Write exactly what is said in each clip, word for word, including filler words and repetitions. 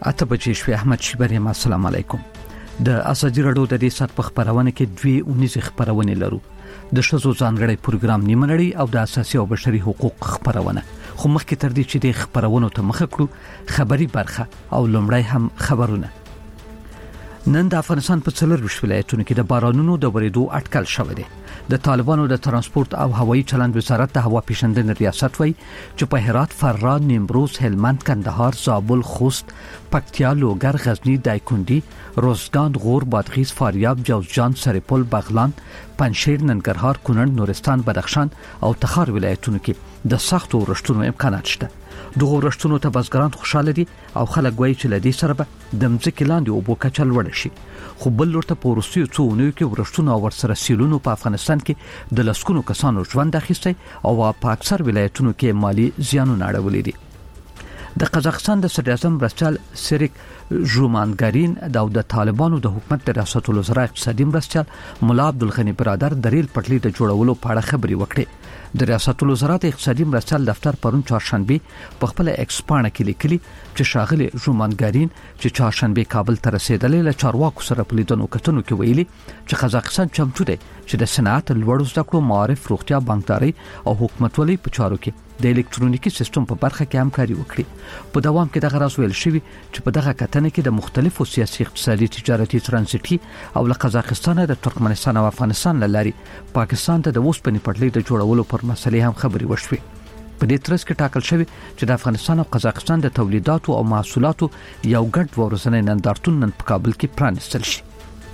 اته بجې شوې. احمد شیبری، السلام علیکم. د ازادي رادیو د دې سات په خبرونه کې دوی اونیز خبرونه لرو. د شذو ځانګړي پروګرام نیمنړی او د اساسي او بشري حقوق خبرونه. خو مخکې تر دې چې د خبرونو ته مخ کړو خبري برخه او لومړی هم خبرونه. نن د افغانستان په څلور ولایتونو کې د بارانونو د ورېدو اټکل شوی دی. د طالبانو د ترانسپورت او هوایي چلند وزارت د هوا پیژندنې ریاست وایي چې په هرات، فراه، نیمروز، هلمند، کندهار، زابل، خوست، پکتیا، لوګر، غزنی، دایکنډي، روزګان، غور، بادغیس، فاریاب، جوزجان، سرپل، بغلان، پنجشیر، ننګرهار، کونړ، نورستان، بدخشان او تخار ولایتونو کې د سختو ورښتونو امکانات شته. دغه ورښتونو ته بزګران خوشاله دي او خلک وایي چې لدی سره به د مځکې لاندې اوبو کچه لوړه شي. خو بل ورته په وروستیو څو اونیو کې ورښتونه او ورسره سیلونو په افغانستان کې د لسکونو کسانو ژوند اخیستی او په اکثر ولایتونو کې مالی زیانونه اړولي دي. د قزاقستان د صدر اعظم مرستیال سریک ژومانګارین د طالبانو د حکومت د ریاست الوزرا اقتصادي مرستیال مولا عبدالغنی برادر د ریل پټلۍ د جوړولو په اړه خبري وکړې. د ریاست الوزرا د اقتصادي مرستیال دفتر پرون چهارشنبه په خپل ایکس پاڼه کې لیکلي چې شاغلي ژومانګارین چې چهارشنبه کابل ته رسیدلې له چارواکو سره په لیدنو کتنو کې ویلي چې قزاقستان چمتو دی چې د صنعت، لوړو زده کړو، معارف، روغتیا، بانکداري او حکومتولۍ په چارو کې د الکترونیکي سیستم په برخه کې همکاري وکړي. په دوام کې دغه راز ویل شوی چې په دغه کتنه کې د مختلفو سیاسي، اقتصادي، تجارتي، ترانزیتي او له قزاقستان د ترکمنستان او افغانستان لاري پاکستان ته د اوسپنې پټلۍ د جوړولو پر مسلې هم خبري وشوي. په دې ترڅ کې ټاکل شوی چې د افغانستان او قزاقستان د تولیداتو او محصولاتو یو ګډ ورځنی نندارتون نن په کابل کې پرانیستل شي.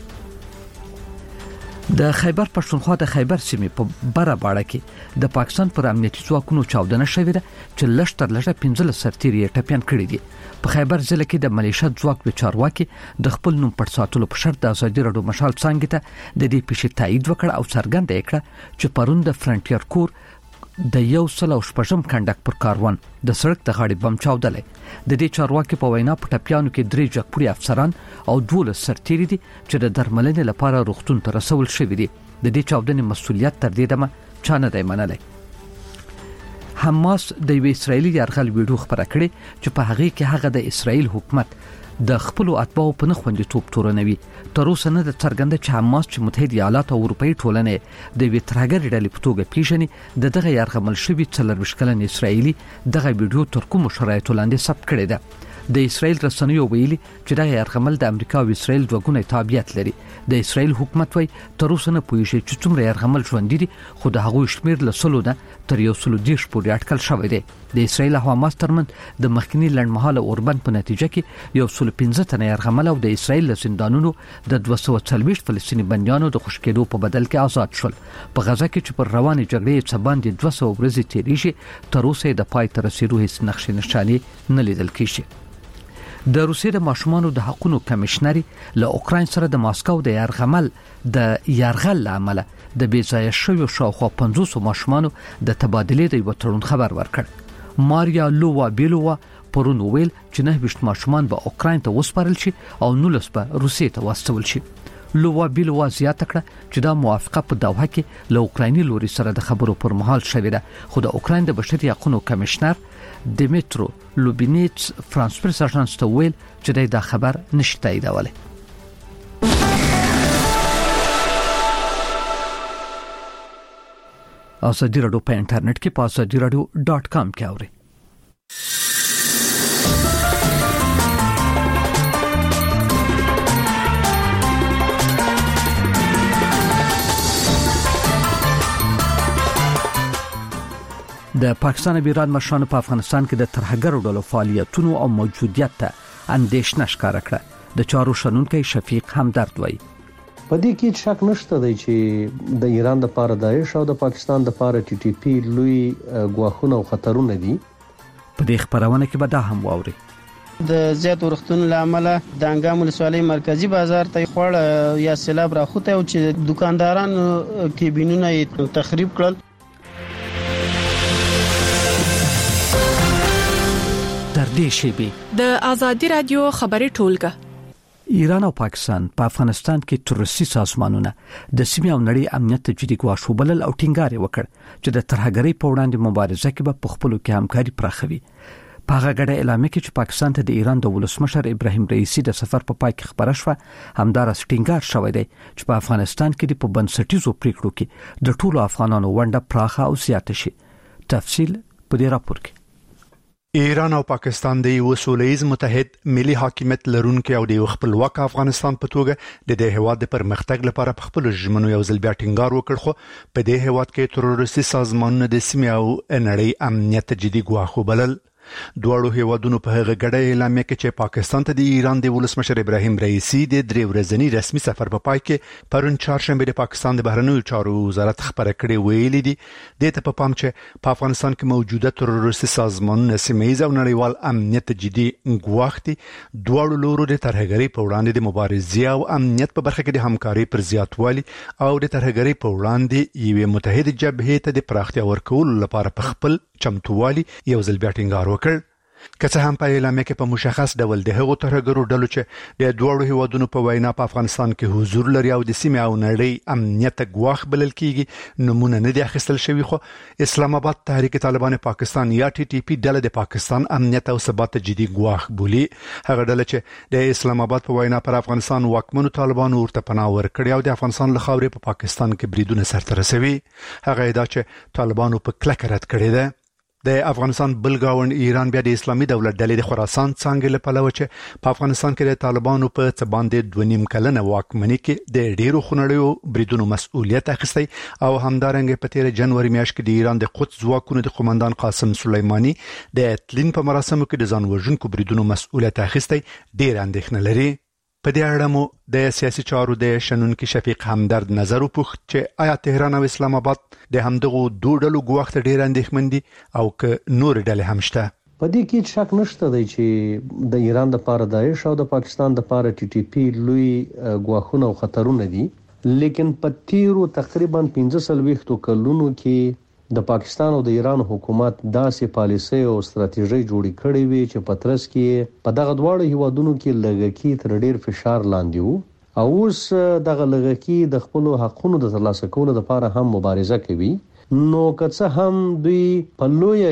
د خیبر پښتونخوا د خیبر سیمې په بره باړه کې د پاکستان پر امنیتي ځواکونو چاودنه شوې ده چې لږ تر لږه پنځلس سرتیري ټپيان کړي دي. په خیبر ضلع کې د ملیشیا ځواک به چارواکي د خپل نوم پټ ساتلو په شرط د ازادي رادیو مشال څنګه ته د دې پیښې تایید وکړ او څرګنده کړه چې پرون د فرنټیر کور د یو سل او شپږم کنډک پر کاروان د سړک د غاړې بم چاودلې. د دې چارواکي په وینا په ټپيانو کې درې جګپوري افسران او دولس سرتیري دي چې د درملنې لپاره روغتون ته رسول شوي دي. د دې چاودنې مسؤلیت تر دې دمه چا نه دی منلی. حماس د یو اسرایلی یرغل ویډیو خبره کړې چې په هغه کې هغه د اسرایل حکومت د خپل اتباعو په نخوندي توپ تورنوي. تر اوسه نه د څرګنده چې حماس چې متحده ایالات او اروپאי ټولنې د وی ترګر ډلې په توګه پیژني د دغه یرغمل شوی څلور وشکلن اسرایلی دغه ویډیو تر کوم شرایطو لاندې ثبت کړی ده. د اسرایل رسنیو ویلي چې دغه یرغمل د امریکا او اسرایل دوه تابعیت لري. د اسرایل حکومت وایي تر اوسه نه پوهیږي چې څومره یرغمل ژوند دي، خو د هغوی شمیر له سلو نه تر یو سلو دیش پورې اټکل شوی دی. د اسرایل او حماس ترمنځ د مخکنی لړمحاله اوربند په نتیجه کې یو سل پنځه تنه یرغمل او د اسرایل له زندانونو د دوه سوه څلوېښت فلسطینی بندیانو د خوشکېدو په بدل کې آزاد شول. په غزا کې چې پر روانې جګړې څه باندې دوه سوه ورځې تیریږي تر اوسه د پای ته رسیدو هیڅ نقشې نښانې نه لیدل کیږي. د روسیې د ماشومانو د حقوقو کمشنري له اوکراین سره د ماسکو د یرغمل د یرغل عمله د بیځایه شویو شاوخوا پنځوس ماشومانو د تبادلې د یو تړون خبر ورکړ. ماریا لووا بیلووا پرون ویل چې نه وشت ماشومان به اوکراین ته وسپارل شي او نولس به روسیې ته واستول شي. لووا بیلووا زیاته کړه چې دا موافقه په دوحه کې له اوکرایني لوري سره د خبرو پر مهال شوې ده، خو د اوکراین د بشري حقوقو کمشنر دیمیترو لوبینیټس فرانس پرس اژانس ته ویل چې دا خبر نشي تاییدولی. ازادي رادیو په انټرنیټ کې په ازادي رادیو ډاټ کام کې اورئ. د پاکستان او ایران مشرانو په افغانستان کې د ترهګرو ډلو فعالیتونو او موجودیت ته اندېښنه ښکاره کړه. د چارو شنونکي شفیق همدرد وایي په دې کې شک نشته دی چې د ایران د پاره داعش او د پاکستان د پاره ټي ټي پی لوی ګواښونه او خطرونه دي. په دې خبرونه کې به دا هم واوري د زیات ورښتونو لامل د انګام ولسوالۍ مرکزی بازار ته خوړ یا سیلاب راخوته او چې دکاندارانو کېبینونه تخریب کړل. در دې شیبې د ازادي رادیو خبري ټولګه ایران او پاکستان په پا افغانستان کې تروریستي سازمانونه د سیمې او نړۍ امنیت ته جدي ګواښ وبلل او ټینګار وکړ چې د ترهګرۍ په وړاندې مبارزه کې به په خپلو کې همکاري پراخوي. په هغه غړې اعلان کې چې پاکستان ته د ایران د ولسمشر ابراهیم رئیسی د سفر په پای کې خبره شوه همدار سټینګار شوې ده چې په افغانستان کې په بنسټیزو پریکړو کې د ټولو افغانانو ونډه پراخه او زیاته شي. تفصیل په دې راپور کې. ایران او پاکستان د یو سولهییز متحد ملي حاکمیت لرونکي او د خپلواک افغانستان په توګه د دې هواد د پرمختګ لپاره په خپل ژمنو یو ځل بیا ټینګار وکړ، خو په دې هواد کې تروریستي سازمانونه د سیمې او نړۍ امنیت جدي ګواښ وبلل. دواړو هیوادونو په هغه غړې اعلامیه کې چې پاکستان ته د ایران د ولسمشر ابراهیم رئیسی د درې ورځنی رسمي سفر په پای کې پرون چهارشنبه د پاکستان د بهرنیو چارو وزارت خبره کړې ویلي دي د ته په پام چې په افغانستان کې موجوده تروریستي سازمانونه سیمه‌ییز او نړیوال امنیت جدي ګواښ دي. دواړو لورو د ترهګرۍ په وړاندې د مبارزې او امنیت په برخه کې د همکارۍ پر زیاتوالي او د ترهګرۍ په وړاندې یوه متحده جبهه ته د پراختیا ورکولو لپاره په خپل چمتووالي یو ځل بیا ټینګار وکړ. که څه هم په اعلامیه کې په مشخص ډول د هغو ترهګرو ډلو چې د دوړو هیوادونو په وینا په افغانستان کې حضور لري او د سیمې او نړۍ امنیت ګواښ بلل کیږي نمونه نه دي اخیستل شوی، خو اسلام آباد تحریک طالبان پاکستان یا ټي ټي پی ډله د پاکستان امنیت او ثبات جدي ګواښ بولي. هغه ډله چې د اسلام آباد په وینا پر افغانستان واکمنو طالبانو ورته پناه ورکړي او د افغانستان له خاورې په پاکستان کې بریدونه سرته رسوي، هغه ادعا چې طالبانو په کلکه رد کړې ده. د افغانستان بلګاوند ایران بیا د اسلامي دولت ډلې د خراسان څنګه له پلوه چې په افغانستان کې د طالبانو په څ باندې دوه نیم کلنه واکمنۍ کې د ډیرو خنړیو بریدونو مسؤلیت اخیستی او همدارنګه په تیر جنوري میاشت کې د ایران د قدس ځواکونو د قومندان قاسم سلیمانی د تلین په مراسمو کې د ځان وژونکو بریدونو مسؤلیت اخیستی ډیر اندېښنه لري. په دې اړه مو د سیاسي چارو د شنونکو شفیق همدرد نظر وپوښت چې آیا تهران او اسلام آباد د همدغو دوه ډلو ګواښ ته ډیر اندېښمن دي او که نور ډلې هم شته؟ په دې کې شک نشته دی چې د ایران د پاره داعش او د پاکستان د پاره ټي ټي پی لوی ګواښونه او خطرونه دي، لیکن په تیرو تقریبا پنځه سلويختو کلونو کې د پاکستان او د ایران حکومت داسې پالیسي او ستراتیژي جوړې کړې وي چې په ترڅ کې په دغه دواړو هیوادونو کې لږکی تر ډیر فشار لاندې وو او اوس دغه لږکی د خپل حقونو د ترلاسه کولو لپاره هم مبارزه کوي. نو که څه هم دوی په لویه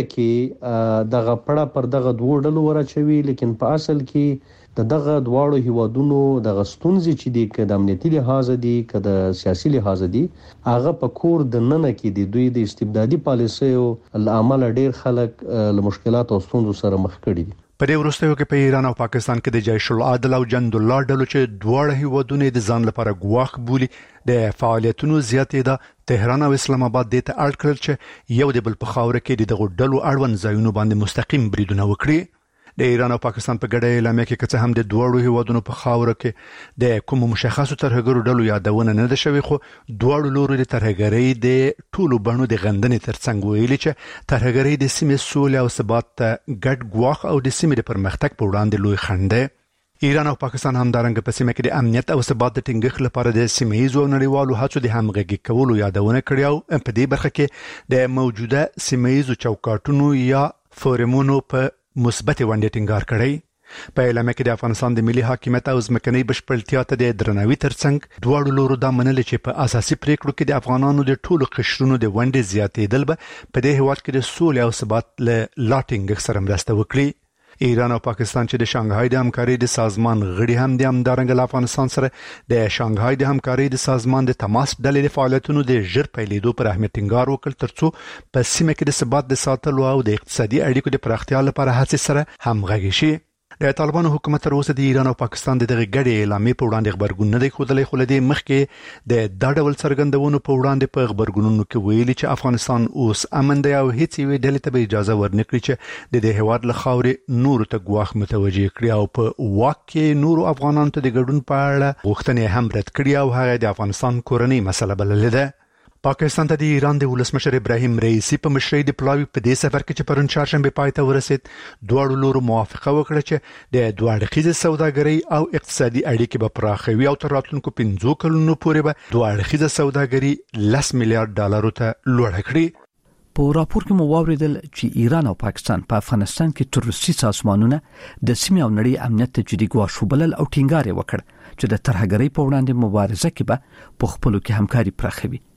کې دغه پړه پر دغه دوه ډلو ورچوي، لیکن په اصل کې د دغه دواړو هیوادونو د غستونځي چې دی که د امنیتي لحاظ دي که د سیاسي لحاظ دي هغه په کور د ننه کې دي دوی د استبدادي پالیسیو لامل ډیر خلک له مشکلات او ستونزو سره مخ کړي دي. په دې وروستیو کې په ایران او پاکستان کې د جیش العدل او جند الله ډلو چې دواړه هیوادونه د ځان لپاره ګواښ بولي د فعالیتونو زیاتېده تهران او اسلام آباد د ته اړ کړل چې یو د بل په خاوره کې د دغو ډلو اړوند ځایونو باندې مستقیم بریدونه وکړي. د ایران او پاکستان په ګډه اعلامیه کې که څه هم د دوړو هیوادونو په خاوره کې د کوم مشخصو ترهګرو ډلو یادونه نه ده شوې، خو دوړو لورو د ترهګرۍ د ټولو بڼو د غندنې ترڅنګ ویلي چې ترهګرۍ د سیمې سولې او ثبات ته ګډ ګواښ او د سیمې د پرمختګ په وړاندې لوی خنډ دی. ایران او پاکستان همدارنګه په سیمه کې د امنیت او ثبات د ټینګښت لپاره د سیمه‌ییزو نړیوالو هڅو د همغږي کولو یادونه کړې او په دې برخه کې د موجوده سیمه‌ییزو چوکاټونو یا فورمونو په مثبت ونډه ټینګار کړی. په اعلامیه کې د افغانستان د ملي حاکمیت او ځمکنۍ بشپړتیا ته د درناوي ترڅنګ دواړو لورو دا منل چې په اساسي پریکړو کې د افغانانو د ټولو قشرونو د ونډې زیاتېدل به په دې هیواد کې د سولې او ثبات له لاټینګ سره مرسته وکړي. ایران او پاکستان چې د شانګهای د همکارۍ د سازمان غړي هم د همدارنګه له افغانستان سره د شانګهای د همکارۍ د سازمان د تماس ډلې د فعالیتونو د ژر پیلېدو پر اهمیت ټینګار وکړ ترڅو په سیمه کې د ثبات د ساتلو او د اقتصادي اړیکو د پراختیا لپاره هڅې سره همغږي شي. د طالبانو حکومت تر اوسه د ایران او پاکستان د دغه ګډې اعلامیې په وړاندې خبرګون نه دی ښودلی، خو له دې مخکې د دا ډول څرګندونو په وړاندې په خبرګونونو کې ویلي چې افغانستان اوس امن دی او هیڅ یوې ډلې ته به اجازه ورنکړي چې د دې هیواد له خاورې نورو ته ګواښ متوجه کړي او په واک کې نورو افغانانو ته د ګډون په اړه غوښتنې هم رد کړي او هغه د افغانستان کورنۍ مسله بللې ده. پاکستان ته د ایران د ولسمشر ابراهیم رئیسی په مشرۍ د پلاوی په دې سفر کې چې پرون چهارشنبه پای ته ورسید دواړو لورو موافقه وکړه چې د دوه اړخیزه سوداګرۍ او اقتصادي اړیکې به پراخوي او تر راتلونکو پنځو کلونو پورې به دوه اړخیزه سوداګري لس میلیارډ ډالرو ته لوړه کړي. په راپور کې مو واوریدل چې ایران او پاکستان په افغانستان کې تروریستي سازمانونه د سیمې او نړۍ امنیت ته جدي ګواښ وبلل او ټینګار وکړ چې د ترهګرۍ په وړاندې مبارزه کې به په خپلو کې همکاري پراخوي.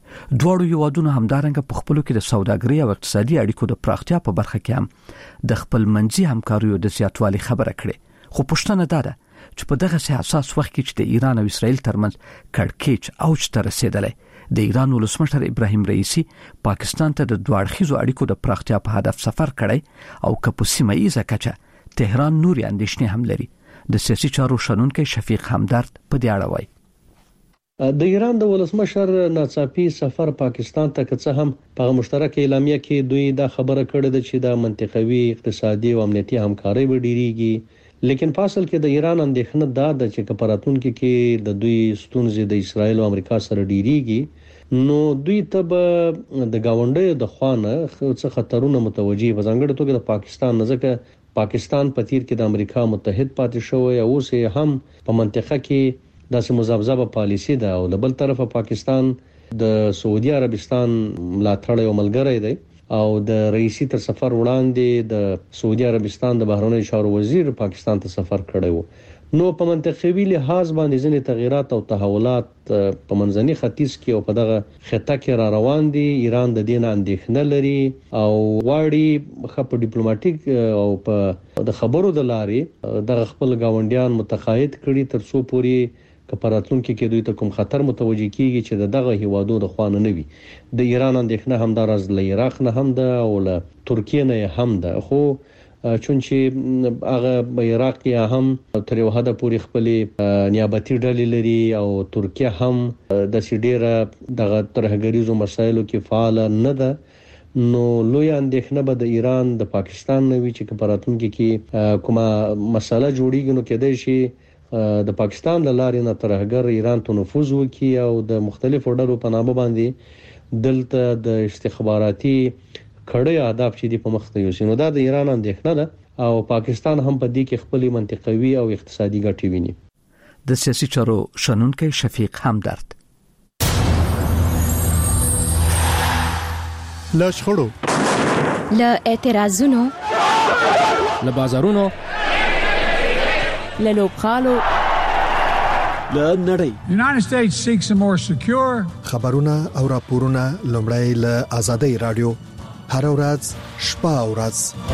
دواړو هیوادونو همدارنګه په خپلو کې د سوداګرۍ او اقتصادي اړیکو د پراختیا په برخه کې هم د خپل منځي همکاریو د زیاتوالي خبره کړې. خو پوښتنه ده ده چې په دغه حساس وخت کې چې د ایران او اسرائیل ترمنځ کړکېچ اوج ته رسیدلی، د ایران ولسمشر ابراهیم رئیسی پاکستان ته د دوه اړخیزو اړیکو د پراختیا په هدف سفر کړی او که په سیمه ایزه کچه تهران نوري اندېښنې هم لري. د سیاسي چارو شنونکی شفیق همدرد په دې اړه وایي. د ایران د ولسمشر ناڅاپي سفر پاکستان ته که څه هم په مشترک اعلامیه کې دوی دا خبره کړې ده چې د منطقوي اقتصادي او امنیتي همکارۍ به ډیریږي، لیکن فاصل کې د ایران اندېښنه دا ده چې کپراتونکو کې د دوی ستونزې د اسرائیل او امریکا سره ډیریږي، نو دوی ته به د گاونډیو د خوانه څه خطرونه متوجي په ځانګړي توګه د پاکستان نه، ځکه پاکستان په تیر کې د امریکا متحد پاتې شوی او اوس هم په منطقه کې داسې مذبذبه پالیسی ده او د بل طرفه پاکستان د سعودي عربستان ملاتړ او ملګری دی او د رئیسی تر سفر وړاندې د سعودي عربستان د بهرنیو چارو وزیر پاکستان ته سفر کړی و. نو په منطقوي لحاظ باندې ځینې تغیرات او تحولات په منځني ختیځ کې او په دغه خطه کې را روان دي. ایران د دې نه اندېښنه لري او غواړي په ډیپلوماټیک او په د خبرو د لارې د خپل گاونډیان متقاعد کړي تر څو پوري کپراتونکو کې دوی ته کوم خطر متوجي کیږي چې دغه هیوادو د خوانه نه وي. د ایران اندېښنه هم د راز له عراق نه هم ده او له ترکیه نه هم ده، خو چونچې هغه عراق یا هم تر یو حد پورې خپل نیابتي ډلې لري او ترکیه هم د سیډيره دغه ترهګریزو مسایلو کې فعال نه ده، نو لوی اندېښنه به د ایران د پاکستان نه وي چې کپراتونکو کې کومه مسله جوړیږي نو کېدای شي د پاکستان له لارې نه ترهګر ایران ته نفوذ وکړي او د مختلفو ډلو په نامه باندې دلته د استخباراتي کړي اهداف چې دی په مخ ته یوسي. نو دا د ایران اندېښنه ده او پاکستان هم په دې کې خپل منطقوي او اقتصادي ګټې ویني. د سیاسي چارو شنونکی شفیق همدرد. له شخړو، له اعتراضونو، له بازارونو، له لوبخالو، له نړۍ. The United States seeks a more secure. خبرونه او راپورونه لومړی له آزادۍ رادیو هر ورځ شپه او ورځ.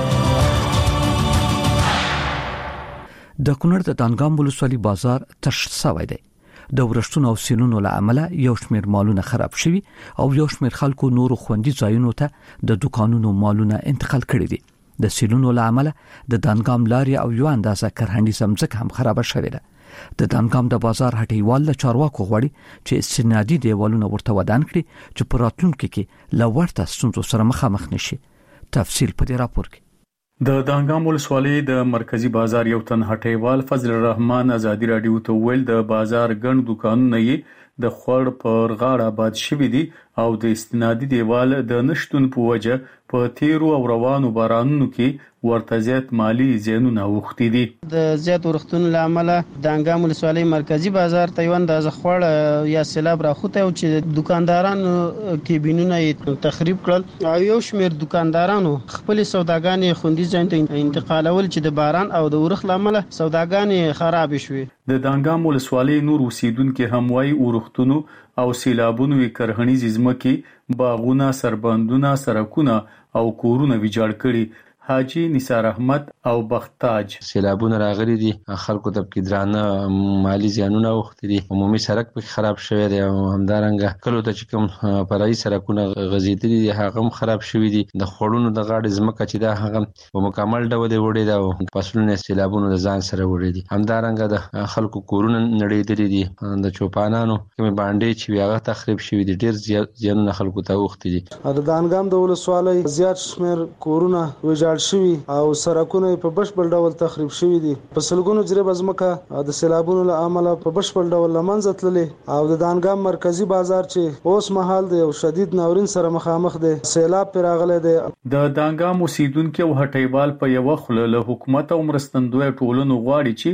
د کونړ د دانګام ولسوالۍ بازار تش شوی دی. د ورښتونو او سینونو له امله یو شمېر مالونه خراب شوي او یو شمېر خلکو نورو خوندي ځایونو ته د دکانونو مالونه انتقال کړي دي. د سیلونو له امله د دانګام لارې او یو اندازه کرهنډي سمځکه هم خراب شوې ده. د دانګام د بازار هټیوال له چارواکو غواړي چې استنادي دیوالونه ورته ودان کړي چې په راتلونکي کې له ورته ستونزو سره مخامخ نشي. تفصیل په دې راپور کې. د دانګام ولسوالۍ د مرکزی بازار یو تن هټیوال فضل الرحمن ازادي رادیو ته ویل د بازار ګڼ دکانونه یې د خور پر غاړه آباد شوي دي او د استنادي دیوال د نشټون په وجه په تیرو او روانو بارانونو کې ورته زیات مالی زیانونه اوښتي دي. د زیات ورښتونو له امله دانګام ولسوالۍ مرکزی بازار ته یو اندازه خور یا سیلاب راخوته او چې دکاندارانو کېبینونه یې تخریب کړل او یو شمېر دکاندارانو خپل سوداګانې خوندي ځای ته انتقالول چې د باران او د ورښت له امله سوداګانې خراب شوې. د دانګام ولسوالۍ نور اوسیدونکو هم وايي ورښتونو او سیلابونو کرهنیزې ځمکې، باغونه، سربندونه، سړکونه او کورونه ویجاړ کړي. حاجی نثار احمد او بختاج سیلابونه راغلي دي، خلکو ته کې درانه مالی زیانونه اوښتي دي، عمومي سړک په خراب شوی دی او همدارنګه کلو ته چې کوم فرعي سړکونه غزیدلي دي هغه هم خراب شوی دي. د خړونو د غاړې ځمکه چې دا هغه په مکمل ډول وړي دا او فصلونه سیلابونو د ځان سره وړي دي. همدارنګه د خلکو کورونه نړېدلي دي، د چوپانانو کوم باندې چې هغه تخریب شوی دي، ډیر زیانونه خلکو ته اوښتي دي. د دانګام د ولسوالۍ زیات شمېر کورونه ویجاړ شوي او سړکونه په بشپړ ډول تخریب شوي دي. په سلګونو جریب ځمکه د سیلابونو له امله په بشپړ ډول له منځه تللې او د دانګام مرکزی بازار چې اوس مهال دی او شدید ناورین سره مخامخ دی، سیلاب پر راغلی دی. د دانګام اوسیدونکو او هټیوال په یو خله له حکومت او مرستندوی ټولنو غواړي چې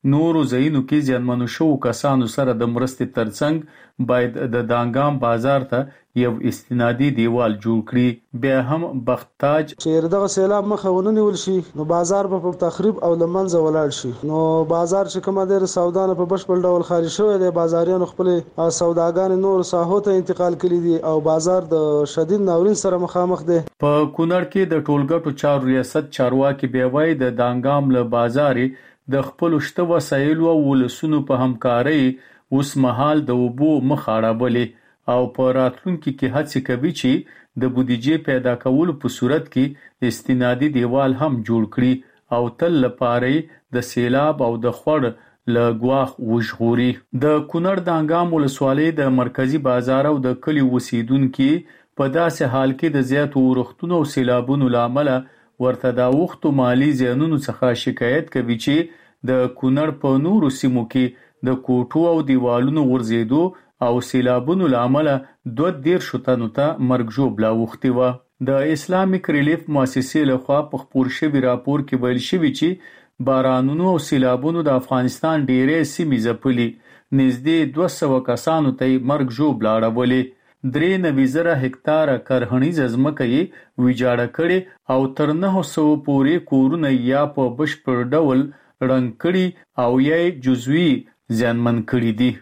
نورو ځایونو کې ځانمنو شو کسانو سره د مرستې ترڅنګ باید د دانګام بازار ته یو استنادي دیوال جوړ کړي. بیا هم بختاج چې دغه سیلاب مخه ونیول شي نو بازار په تخریب او لمنځه ولاړ شي. نو بازار چې کومه ډېر سودانه په بشپړ ډول خارج شوی دی، بازاریانو خپل سوداګان نور ساحو ته انتقال کړي دي او بازار د شدید ناورین سره مخامخ دی. په کونړ کې د ټولګټو چارو ریاست چارواکي بیا وایي د دانګام له بازارې د خپل شته وسایل او ولسونو په همکارۍ اوس مهال د وبو مخاړه او په راتلونکي کې هڅه کوي چې د بودیجې پیدا کولو په صورت کې استنادي دیوال هم جوړ کړي او تل لپاره د سیلاب او د خوړ له ګواخ وژغوري. د کونړ دانګام ولسوالۍ د مرکزی بازار او د کلی اوسیدونکو په داسې حال کې د زیاتو ورښتونو او سیلابونو لامل ورته د وختو مالی زیانونو څخه شکایت کوي چې د کونړ په نورو سیمو کې د کوټو او دیوالونو ورزيدو او سیلابونو لامل دوه دیر شتنو ته مرګ ژوبلا وختي و. د اسلامیک ریلیف مؤسسې لخوا په خبر شوی راپور کې ویل شوی چې بارانونو او سیلابونو د افغانستان ډېرې سیمې ځپلي، نږدې دوه سوه کسانو ته مرګ ژوبلا اړولې. درې نوي زره هکتاره کرهنیزه ځمکه یې ویجاړه کړې او تر نهه سوه پورې کورونه یا په بشپړ ډول ړنګ کړي او یا جزوي زیانمن کړي دي.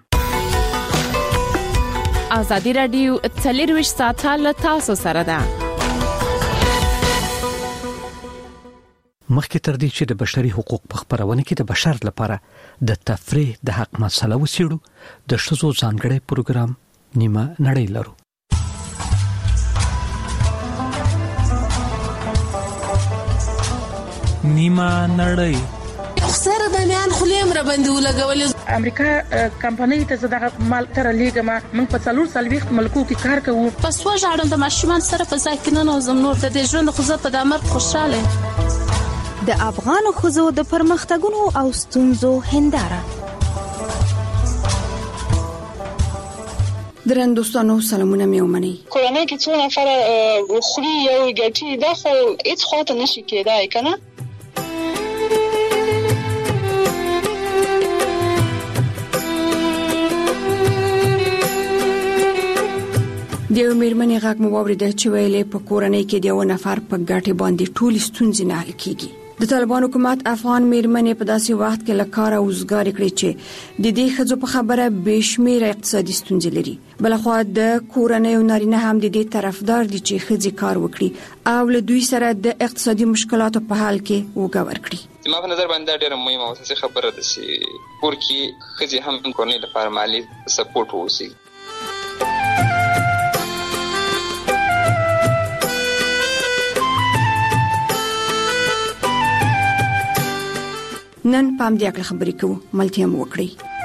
ازادي رادیو څلرویشت ساعته له تاسو سره ده. مخکې تر دې چې د بشري حقوق په خبرونه کې د بشر لپاره د تفریح د حق مسله وسیړو، د شذو ځانګړي پروګرام نیمه نړۍ لرو. نیمه نړۍ سره د میان خلیم را باندې ولګول. امریکا کمپنۍ ته زړه مال تر لیګما موږ په څلور سلويخت ملکو کې کار کوو. پس وژاړم د ماشومان سره په ځکه نه زم نور د ژوند خو زه په دمر خوشاله. د افغان خوځو د پرمختګونو او ستونزو هنداره. درندوستانو سلامونه مې ومني. کورنۍ کې څو نفر خوري یو ګټي دا خو هیڅ خاطر نشي کېدای کنه. دیو میرمنې غږ مو واورېده چې ویلې په کورنۍ کې دیو نفر په ګټه باندې ټول ستونزې نه حل کیږي. د طالبان حکومت افغان میرمنې په داسې وخت کې لکاره اوسګار کړی چې د دې خځو په خبره بشمیره اقتصادي ستونزې لري. بلخو د کورنۍ او نارینه هم د دې طرفدار دي چې خځې کار وکړي او له دوی سره د اقتصادي مشکلاتو په حل کې وګور کړي. زما په نظر باندې ډېره مهمه او اساسي خبره ده چې کور کې خځې هم کورنۍ لپاره مالي سپورټ ووسي. نن پام دې اکل خبرې کوو ملتيام وکړي.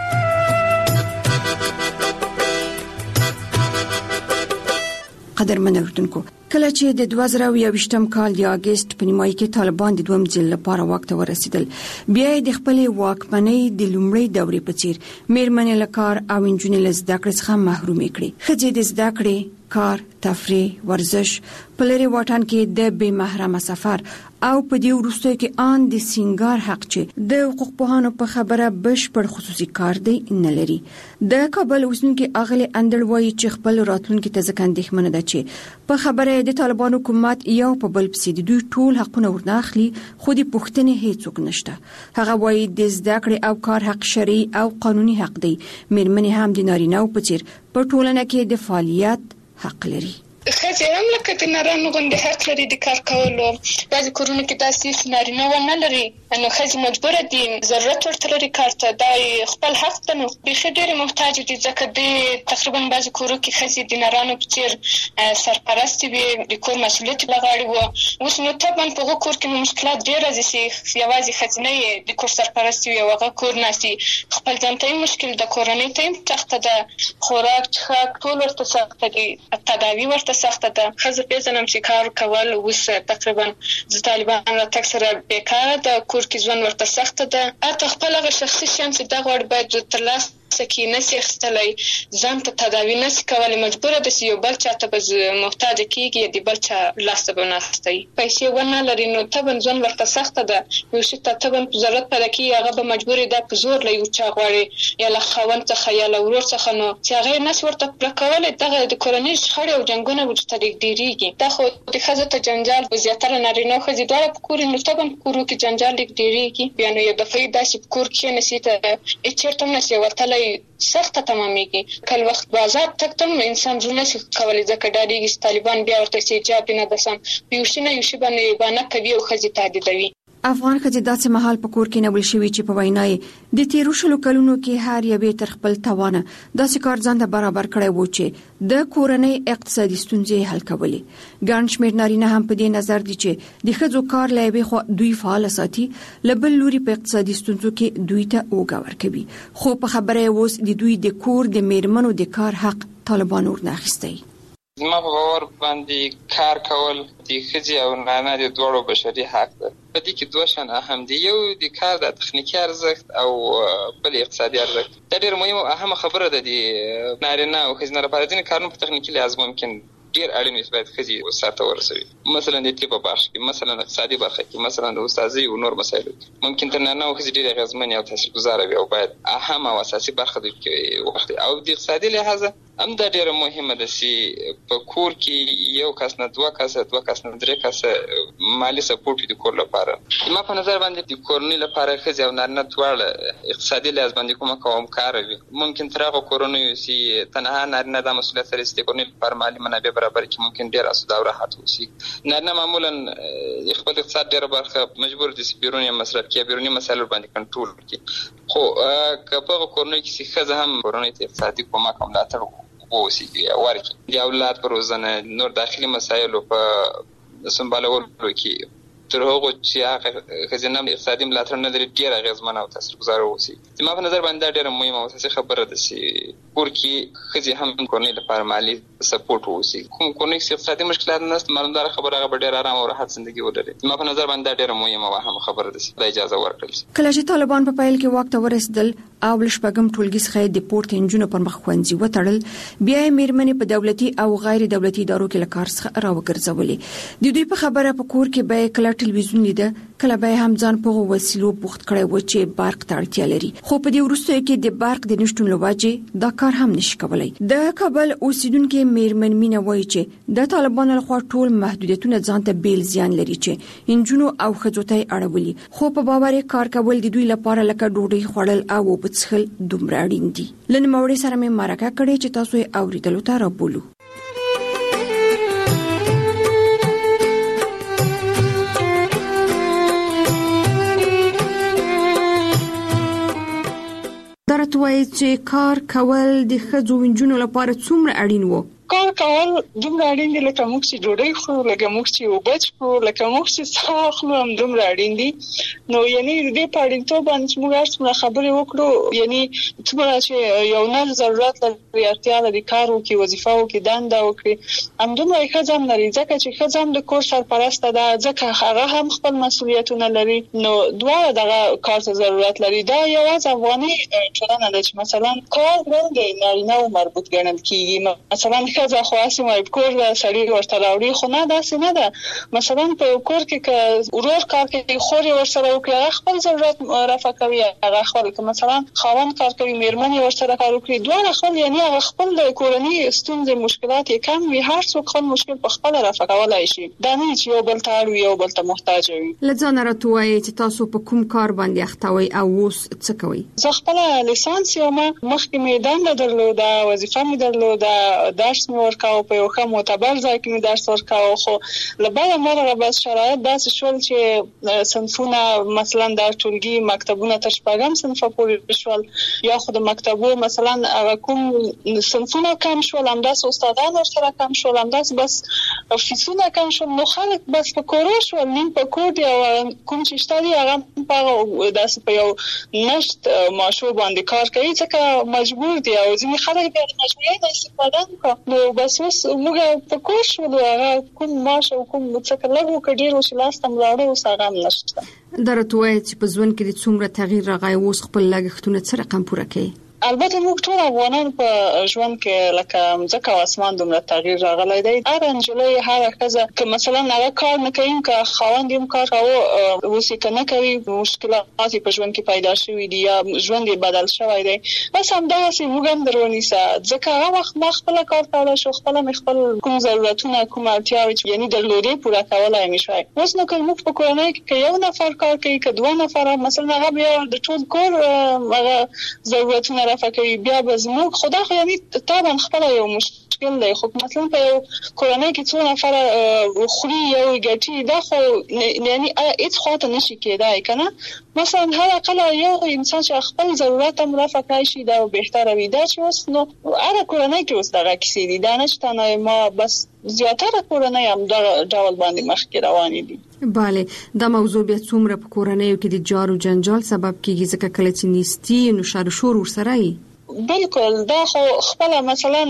قدرمن اوردونکو، کله چې د دوه زره یوویشتم کال د اگست په نیمایي کې طالبان د دوم ځل لپاره واک ته ورسېدل، بیا د خپل واکمنۍ د لومړۍ دورې په څیر میرمنې له کار او انجونې له زده کړې څخه محرومې کړې. ښځې د زده کړې، کار، تفریح، ورزش، په لري واټن کې د بې محرمه سفر او په دې وروستیو کې ان د سینګار حق چې د حقوق پوهانو په خبره بشپړ خصوصي کار دی نه لري. د کابل اوسنکي اغلی اندړ وایي چې خپل راتلونکي ته ځکه اندېښمنه ده چې په خبره د طالبان حکومت یو په بل پسې د دوی ټول حقونه ورناخلي، خو د پښتنې هیڅوک نشته. هغه وایي د زده کړې او کار حق شرعي او قانوني حق دی. میرمنې هم د نارینه‌و په څیر په ټولنه کې د فعالیت حق لري. خځې هم لکه د نارینه غوندې حق لري د کار کولو. بعضې کورونو کې داسې نارینه ونه لري، نو ښځې مجبوره دي، ضرورت ورته لري کار ته، دا خپل حق ده. نو بیخي ډېرې محتاج دي، ځکه د تقریبا بعضې کورو کې ښځې د نارینو په څېر سرپرستې وي، د کور مسؤلیت له غاړې وه. اوس نو طبعا په هغو کور کې نو مشکلات ډېر راځي چې یوازې ښځینه یې د کور سرپرستې وي او هغه کور ناستي، خپل ځان ته یې مشکل ده، کورنۍ ته یې سخته ده، خوراک څښاک ټول ورته سخته دي، تداوي ورته سخته ده. ښځه پېژنم چې کار کول اوس تقریبا د طالبان راتګ سره بیکاره ده، کور کې ژوند ورته سخته ده. حتی خپل هغه شخصي شیان چې دا غواړي باید ترلاسه سکی نسی خستلای ځان ته تداوی نسی کولای مجبور ده چې یو بل چاته بز محتاج کیږي دی بل چا لاس به ناستي پیسې ونه لري نو تبن ځون ورته سخت ده یو شي ته تبن ضرورت پیدا کی هغه به مجبور ده په زور لای او چا غواړي یا له خوند څخه یا له ورور څخه نو چې هغه نس ورته پلکول دغه د کورنۍ شخړې او جنگونه وجود ته ډیریږي دا خو د خزه ته جنجال زیاتره نارینه خو دې دوه کور نو تبن کورو کې جنجال ډیریږي بیا نو یو دفعه داسې کور کې نسیته اچرتم نسی ورتلای سخت تمامېږي کله وخت بازار تکتم انسان ځونه سي کولای ځکه ډاډیږي طالبان بیا ورته سي جواب نه دسم یوشنه یوشي باندې باندې کوي او خزي تعدیدوي افغان خځې داسې مهال په کور کې نه بل شوی چې په وینای د تیرو شلو کلونو کې هر یوې تر خپل توانه داسې کار ځان ته برابر کړی و چې د کورنۍ اقتصادي ستونزې حل کولې ګڼ شمېر نارینه هم په دې نظر دي چې د ښځو کار له یوې خوا دوی فعال ساتي له بل لوري په اقتصادي ستونزو کې دوی ته اوږه ورکوي خو په خبره اوس د دوی د کور د میرمنو د کار حق طالبان ورنه اخیستی زما په باور باندې کار کول د ښځې او نارینه د دواړو بشري حق ده په دې کې دوه شیان اهم دي یو د کار د تخنیکي ارزښت او بل اقتصادي ارزښت دا ډېر مهم او اهمه خبره ده د نارینه او ښځینه لپاره ځینې کارونه په تخنیکي لحاظ ممکن ډېر اړین وي باید ښځې سرته ورسوي مثلا د طب په برخه کې مثلا اقتصادي برخه کې مثلا د استادۍ او نور مسایل ممکن تر نارینه او ښځې ډېرې اغېزمنې او تاثیرګذاره وي او باید اهمه او اساسي برخه د وخت او د اقتصادي لحاظ هم دا ډېره مهمه ده چې په کور کې یو کس نه دوه کسه دوه کس نه درې کسه مالي سپورټ وي د کور لپاره ما په نظر باندې د کورنۍ لپاره ښځې او نارینه دواړه اقتصادي لحاظ باندې کومه کومکاره وي ممکن تر هغه کورنۍ چې تنها نارینه د مسؤلیت سره د کورنۍ لپاره مالي منابع برابر کړي ممکن ډېر اسوده او راحت اوسي نارینه معمولا خپل اقتصاد ډېره برخه مجبور دي چې بیروني مصرف کړي بیروني مسایل باندې کنټرول کړي خو که په کورنۍ کې ښځه هم کورنۍ ته اقتصادي کومک او ملاتړ ووسیږي ورکړي د اولاد پر روزنه نور داخلي مسایل په سمبالولو کې تر هغه چې هغه ښځینه اقتصادي ملاتړ نه لري ډېر اغېزمن او تاثیرګذاره اوسي زما په نظر باندې ډېره مهمه او اساسي خبره ده چې کور کې ښځې هم کورنۍ لپاره مالي سپورټ اوسي کوم کورنۍ کې اقتصادي مشکلات نشته معلومدار خبره هغه ډېر آرام او راحت ژوندۍ ولري زما په نظر باندې ډېره مهمه او اهمه خبره ده چې اجازه ورکړل شي کله چې طالبان په پیل کې وخت ورسېدل او لشپږم ټولګي څخه د پورت انجونو پر مخ خوندي وټړل بیا میرمنې په دولتي او غیر دولتي ادارو کې لکار څخه راوګرځولې د دوی په خبره په کور کې به کله ټلویزیون لیده کله به هم ځان په وسیلو بوخت کړي و چې برق ته اړتیا لري خو په دې وروسته کې د برق د نشټون لوجه دا کار هم نشي کولای د کابل اوسیدونکو میرمن مینه وایي چې د طالبانو لخوا ټول محدودیتونه ځان ته بیل زیان لري چې انجونو او خځو ته اړولي خو په باور کار کول د دوی لپاره لکه ډوډۍ خوړل او وبڅخل دومره اړین دي لن موري سره مې مرکه کړې چې تاسو یې اوریدلو ته رابولو درته وایي چې کار کول د ښځو وینجونو لپاره څومره اړین وو کار کول دومره اړین دي لکه موږ چې ډوډۍ خورو لکه موږ چې اوبه څښو لکه موږ چې څښاک خورو هم دومره اړین دي نو یعنې د دې په اړینتوب باندې چې موږ هر څومره خبرې وکړو یعنې څومره چې یو نه ضرورت لري اړتیا لري کار وکړي وظیفه وکړي دنده وکړي همدومره یې ښځه هم لري ځکه چې ښځه هم د کور سرپرسته ده ځکه هغه هم خپل مسؤلیتونه لري نو دواړه دغه کار ته ضرورت لري دا یوازې افغاني ټولنه ده چې مثلا کار ولې نارینه او مربوط ګڼل کېږي مثلا ښځه خو اسې وایي کور د سړي ورته راوړي خو نه داسې نه ده مثلا په کور کې که ورور کار کوي خور یې ورسره وکړي هغه خپل ضرورت رفع کوي هغه خپل که مثلا خاوند کار کوي میرمن یې ورسره کار وکړي دواړه خپل یعنې هغه خپل د کورنۍ ستونزې مشکلات یې کم وي هر څوک خپل مشکل په خپله رفع کولی شي دا نه چې یو بل ته اړ وي یو بل ته محتاج وي له ځانه راته ووایئ چې تاسو په کوم کار باندې اخته وئ او اوس څه کوئ زه خپله لیسانس یم مخکې مې دنده درلوده وظیفه مې درلوده درس مې ورکاو په یو ښه معتبر ځای کې مې درس ورکاو خو له بده مرغه بس شرایط داسې شول چې صنفونه مثلا در ټولګي مکتبونه تر شپږم صنفه پورې شول یا خو د مکتبو مثلا هغه کوم صنفونه کم شول همداسې استادان ورسره کم شول همداسې بس فیسونه کم شول نو خلک بس په کورو شول نیم په کور دي او کوم چې شته دي هغه په هغه داسې په یو نشت ماشو باندې کار کوي ځکه مجبور دي او ځینې خلک بیا د مجبورۍ نه استفاده نه کوي نو بس اوس موږ په کور شولو هغه کوم معاش او کوم څه لږ وکړ ډېر چې لاس ته مراړه اوس هغه هم نشته درته وایي چې په ژوند کې د څومره تغییر راغی اوس خپل لګښتونه څه رقم پوره کوي البته موږ ټول افغانان په ژوند کې لکه ځکه اسمان دومره تغییر راغلی دی. هر انجلۍ هر ښځه که مثلا هغه کار نه کوي که خاوند یې کار کاوه اوسې که نه کوي مشکلات په ژوند کې پیدا شوي دي یا ژوند یې بدل شوی دی، بس همداسې موږ هم در ونیسه ځکه هغه وخت ما خپله کار کولی شو، خپله مې خپل کوم ضرورتونه کوم اړتیاوې چې یعنې درلودې پوره کولی مې شوی. اوس نو که موږ په کورنۍ کې که یو نفر کار کوي که دوه نفره مثلا هغه بیا د ټول کور هغه ضرورتونه رفع کوي، بیا به زموږ خدا خو یعنې طبعا خپله یو مشکل دی، خو مثلا په یو کورنۍ کې څو نفره خوري یو ګټي دا خو یعنې هیڅ خواته نشي کېدای که نه. مثلا هر اقل یو انسان چې خپل ضرورت هم رفع کړی شي دا بهتره وي. دا چې اوس نو هر کورنۍ کې اوس دغه کیسې دي، دا نه چې تنها ما بس زیاتره کورنۍ هم دغه ډول باندې مخکې روانې دي. بله دا موضوع بیا څومره په کورنیو کې د جار او جنجال سبب کیږي ځکه کله چې نیستی نو شر شور ورسره وي. بالکل دا خو خپل مثلا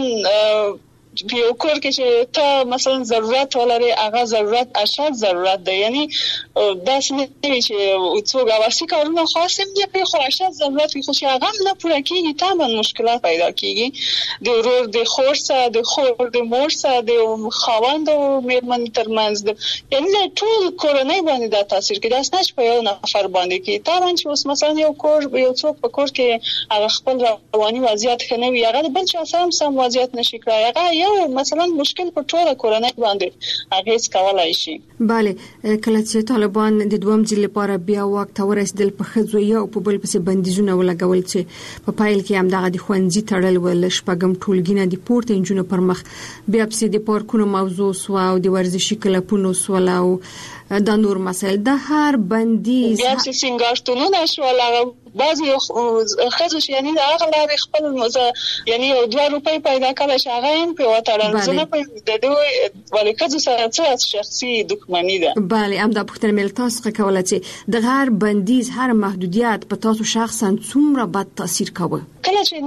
په یو کور کې چې ته مثلا ضرورت ولري هغه ضرورت اشد ضرورت دی، یعنی دا څنګه چې څوک اوسې کارونه خاص هم دی خو اشد ضرورت وي خو چې هغه نه پوره کیږي طبعا مشکلات پیدا کیږي د ورور د خور سره د خور د مور سره د خاوند او میرمن ترمنځ، یعنی ټول کورنۍ باندې دا تاثیر کوي. دا نه چې په یو نفر باندې کوي. طبعا چې اوس مثلا یو کور یو څوک په کور کې هغه خپل رواني وضعیت ښه نه وي، هغه د بل چا سره هم سم وضعیت نشي کړای، هغه یو مثلا مشکل په ټوله کورنۍ باندې اغیز کولای شي. بله کله چې طالبان د دوم ځل لپاره بیا واک ته ورسېدل په ښځو یو په بل پسې بندیزونه ولګول چې په پایل کې هم دغه د ښوونځي تړل ول، شپږم ټولګي د پورته انجونو پر مخ، بیا پسې د پارکونو موضوع سو او د ورزشي کلبونو سو او د نور مسایل د هر بندیز بیا چې سنگارتونونه شو هغه بعضی خزو چې یعنی هغه لارې خپل مزه یعنی یو دوه روپۍ پیدا کړل چې هغه هم په وټړل زنه په د دوی ولې خزو سره څه شخصي دښمنی ده. بله هم د پښتنه مل تاسو کوله چې د هر بندیز هر محدودیت په تاسو شخصا څومره بد تاثیر کوي. کله چې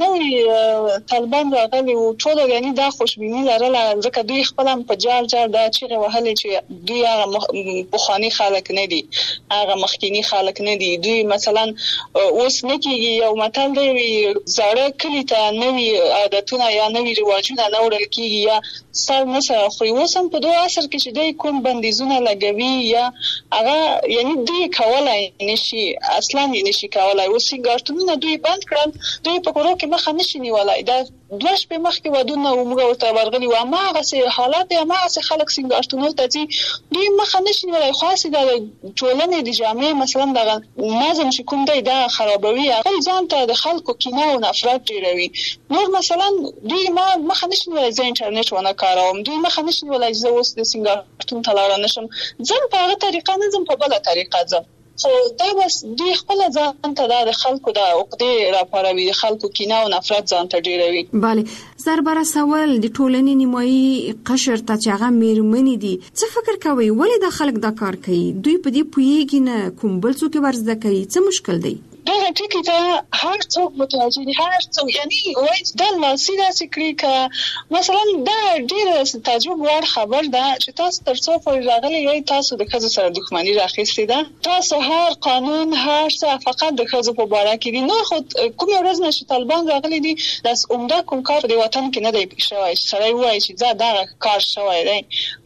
نوې طالبان راغلي او ټول یعنی دا خوشبینی لرله ځکه دوی خپل هم په جار جار دا چې وهلې چې دوی هغه بخانی خلک نه دي، هغه مخکینی خلک نه دي. دوی مثلا اوس نه کېږي یو متل دی زړه کلی ته نوې عادتونه یا نوې رواجونه نه وړل کېږي یا سر نه سره خوري. اوس هم په دوه عصر کې چې دوی کوم بندیزونه لګوي یا هغه یعنی دوی کولای نشي اصلا نشي کولای. اوس سنگارتونونه دوی بند کړل، دوی په کورو کې مخه نشي نیولای. دا دوه شپې مخکې ودونه ومغه ورته ورغلي و ما هغه سه حالات یا ما هغه خلک سنگارتونو ته دي دوی مخه نشي نیولای. خاصه د ټولنې د جامع مثلا د نظم چې کوم دی دا خرابوي، هغه ځان ته د خلکو کینه او نفرت ډیروي. نور مثلا دوی ما مخه نشي نیولای ز انټرنیټ ونه کاروم، دوی مخه نشي نیولای ز اوس د سنگارتون تلاړ نشم ځم په هغه طریقه نه ځم په بل طریقه ځم. خو دا بس دوی خپل ځان ته د خلکو د عقدې راپاروي، د خلکو کینه او نفرت ځان ته ډیروي. بله زربره سوال د ټولنې نیمایي قشر ته چې هغه میرمنې دي څه فکر کوي ولې د خلک دا کار کوي؟ دوی په دې پوهیږي نه کوم بل څوک ورزده کوي، څه مشکل دی؟ دا ټکی ته هر څوک متوجه دي، هر څوک یعنی وایي دا لاسي داسې کړي که مثلا دا ډېر تعجب وړ خبر ده چې تاسو تر څو پورې راغلي یې تاسو د ښځو سره دښمني راخیستې ده. تاسو هر قانون هر څه فقط د ښځو په باره کې دي. نور خو کوم ورځ نه چې طالبان راغلي دي داس عمده کوم کار په وطن کې نه دی شوی چې سړی وایي چې دا دغه کار شوی دی.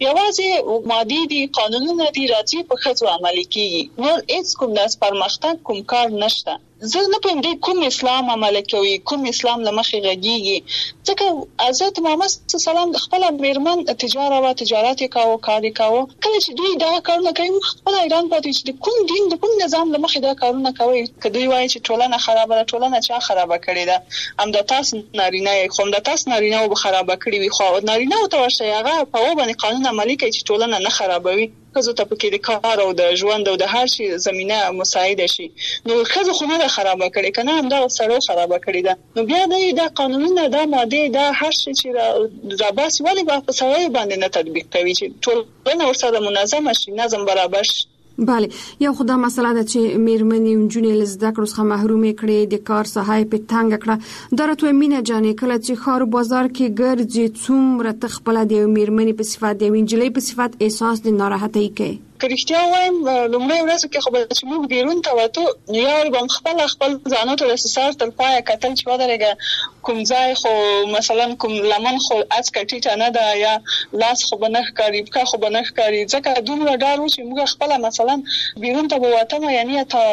یوازې مادي دي قانونونه دي راځي په ښځو عملي کیږي، نور هیڅ کوم داس پرمختګ کوم کار نشته. زه نه پوهیم دی کوم اسلام عمل کوي، کوم اسلام له مخې غږیږي. ځکه حضرت محمد صلی الله علیه وسلم خپل میرمن تجارت او تجارت کاوه کار کاوه. کله چې دوی دا کارونه کوي خپل ایران پاتې چې کوم دین د کوم نظام له مخې دا کارونه کوي. که دوی وایي چې ټولنه خرابه ده، ټولنه چا خرابه کړې ده؟ هم د تاسو نارینه خو هم د تاسو نارینه به خرابه کړی وي، خو نارینه او ته ورشي هغه په و باندې قانون عملي کوي چې ټولنه نه خرابوي. ښځو ته پکې د کار او د ژوند او د هر شي زمينه مساعده شي. نو ښځو خو نه ده خرابه کړې کنه، هم دا سره خرابه کړې ده. نو بیا د قانونونو د ماده د هر شي چې راباسي ولی په سوي باندې نه تطبیق کوي چې ټولنه ورسره منظم شي، نظم برابر شي. بله یو خدا مسله ده چې میرمنې نجونې له زده کړو څخه محروم کړي، د کار ساحه په تنګ کړه. دا راته مینه جانې کله چې خار بازار کې ګرځي څومره تخپل د میرمنې په صفات د انجلۍ په صفات احساس د ناراحتۍ کوي. کریختیا وایم لومړی ورځ کې خو به چې موږ بیرون ته وته یو به خپل خپل ځانو ته سر تر پای کتل چې ودرېګه کوم ځای خو مثلا کوم لمن خو از کټیټه نه ده یا لاس خو بنخ کاری کا خو بنخ کاری ځکه دومره ډار و چې موږ خپل مثلا بیرون ته وته یعنی ته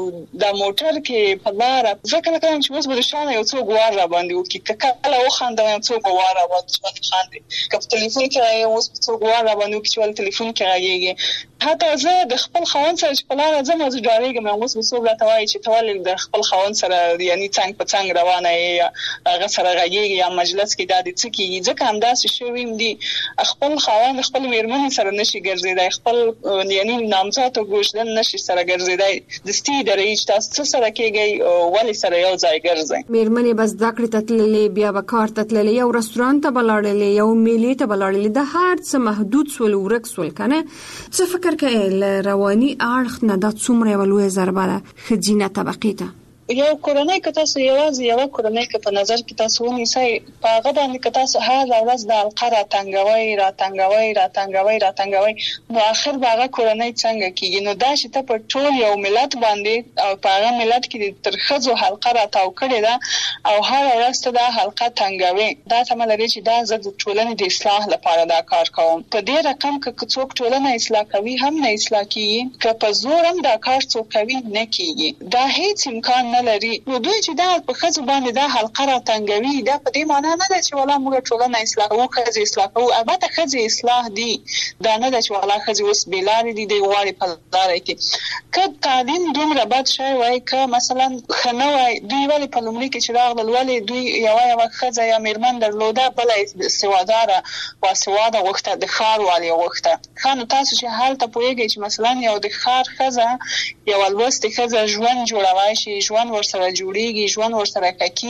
د موټر کې په لار ځکه کوم چې اوس به شانه یو څو غوار را باندې وکي کله وخاندم یو څو غوار را باندې خاندي کله ټلیفون کې یو څو غوار را باندې وکي چې ټلیفون کې راځي حتی زه د خپل خاوند سره چې په لار ځم زه ډارېږم اوس به څوک راته وایي چې تول د خپل خاوند سره یعنی څنګه په څنګه روانه یې هغه سره راځي یا مجلس کې د دې څه کې ځکه همداسې شویم دي خپل خاوند خپل میرمن سره نشي ګرځیدای خپل یعنی نامزاد او ګوشدن نشي سره ګرځیدای د ستې درې تاسو سره کېږي ولی سره یو ځای ګرځي میرمنې بس ذکر تتللې بیا به کار تتللې یو رستورانت ته بلاړلې یو میلې ته بلاړلې د هر څه محدود سول ورک سول کنه څه فکر کوي رواني اړخ نه د څومره ولوي ضربه ده خزینه طبقه ته یو کورنۍ که تاسو یوازې یو کورنۍ که په نظر کې تاسو ونیسئ په هغه باندې که تاسو هر ورځ د القره تنګوي را تنګوي را تنګوي را تنګوي نو اخر به هغه کورنۍ څنګه کیږي نو دا چې ته په ټول یو ملت باندې او په هغه ملت کې تر خزو حلقه را تاو کړی ده او هر ورځ ته دا حلقه تنګوي دا څه لري چې دا زه د ټولنې د اصلاح لپاره دا کار کوم په دې رقم کې څوک ټولنه اصلاح کوي هم نه اصلاح کیږي که په زور هم دا کار څوک کوي نه کیږي دا هیڅ امکان نه لري نو دوی چې دا په خزو باندې دا حلقه را تنګوي دا په دې معنی نه ده چې ولا موږ ټولنه اصلاح کوو خزي اصلاح کوو البته خزي اصلاح دي دا نه ده چې ولا خزي اوس بیلارې دي د غواړي په لار کې که تعلیم دومره بد شي وای که مثلا خنوي دوی ولی په لومړي کې چې راغلل ولی دوی یو یو خزه یا میرمن درلوده بل سواداره او سواده وخته د خار والی وخته خانو تاسو چې حالت پوهیږئ چې مثلا یو د خار خزه یو الوست خزه ژوند جوړوي شي ژوند ورسره جوړیږي ژوند ورسره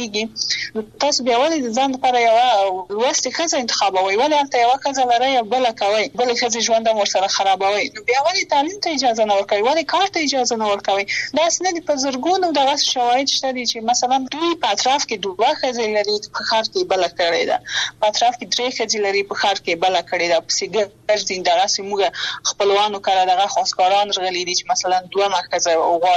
کوي تاسو بیا ولې د ځان لپاره یو وست خزه انتخابوي ولې انت یو خزه لري بل کوي بل خزه ژوند ورسره خرابوي نو بیا ولې تعلیم ته اجازه نه ورکوي ولې کار ته اجازه نه ورکوي دا څنګه د پزرګونو دغه شواهد شته دي چې مثلا دوی په اطراف کې دوه خزه لري په خار کې بل کړی دا په اطراف کې درې خزه لري په خار کې بل کړی دا په سیګر دین دغه سیمه خپلوانو کړه دغه خاصکاران رغلي دي چې مثلا دوه مرکز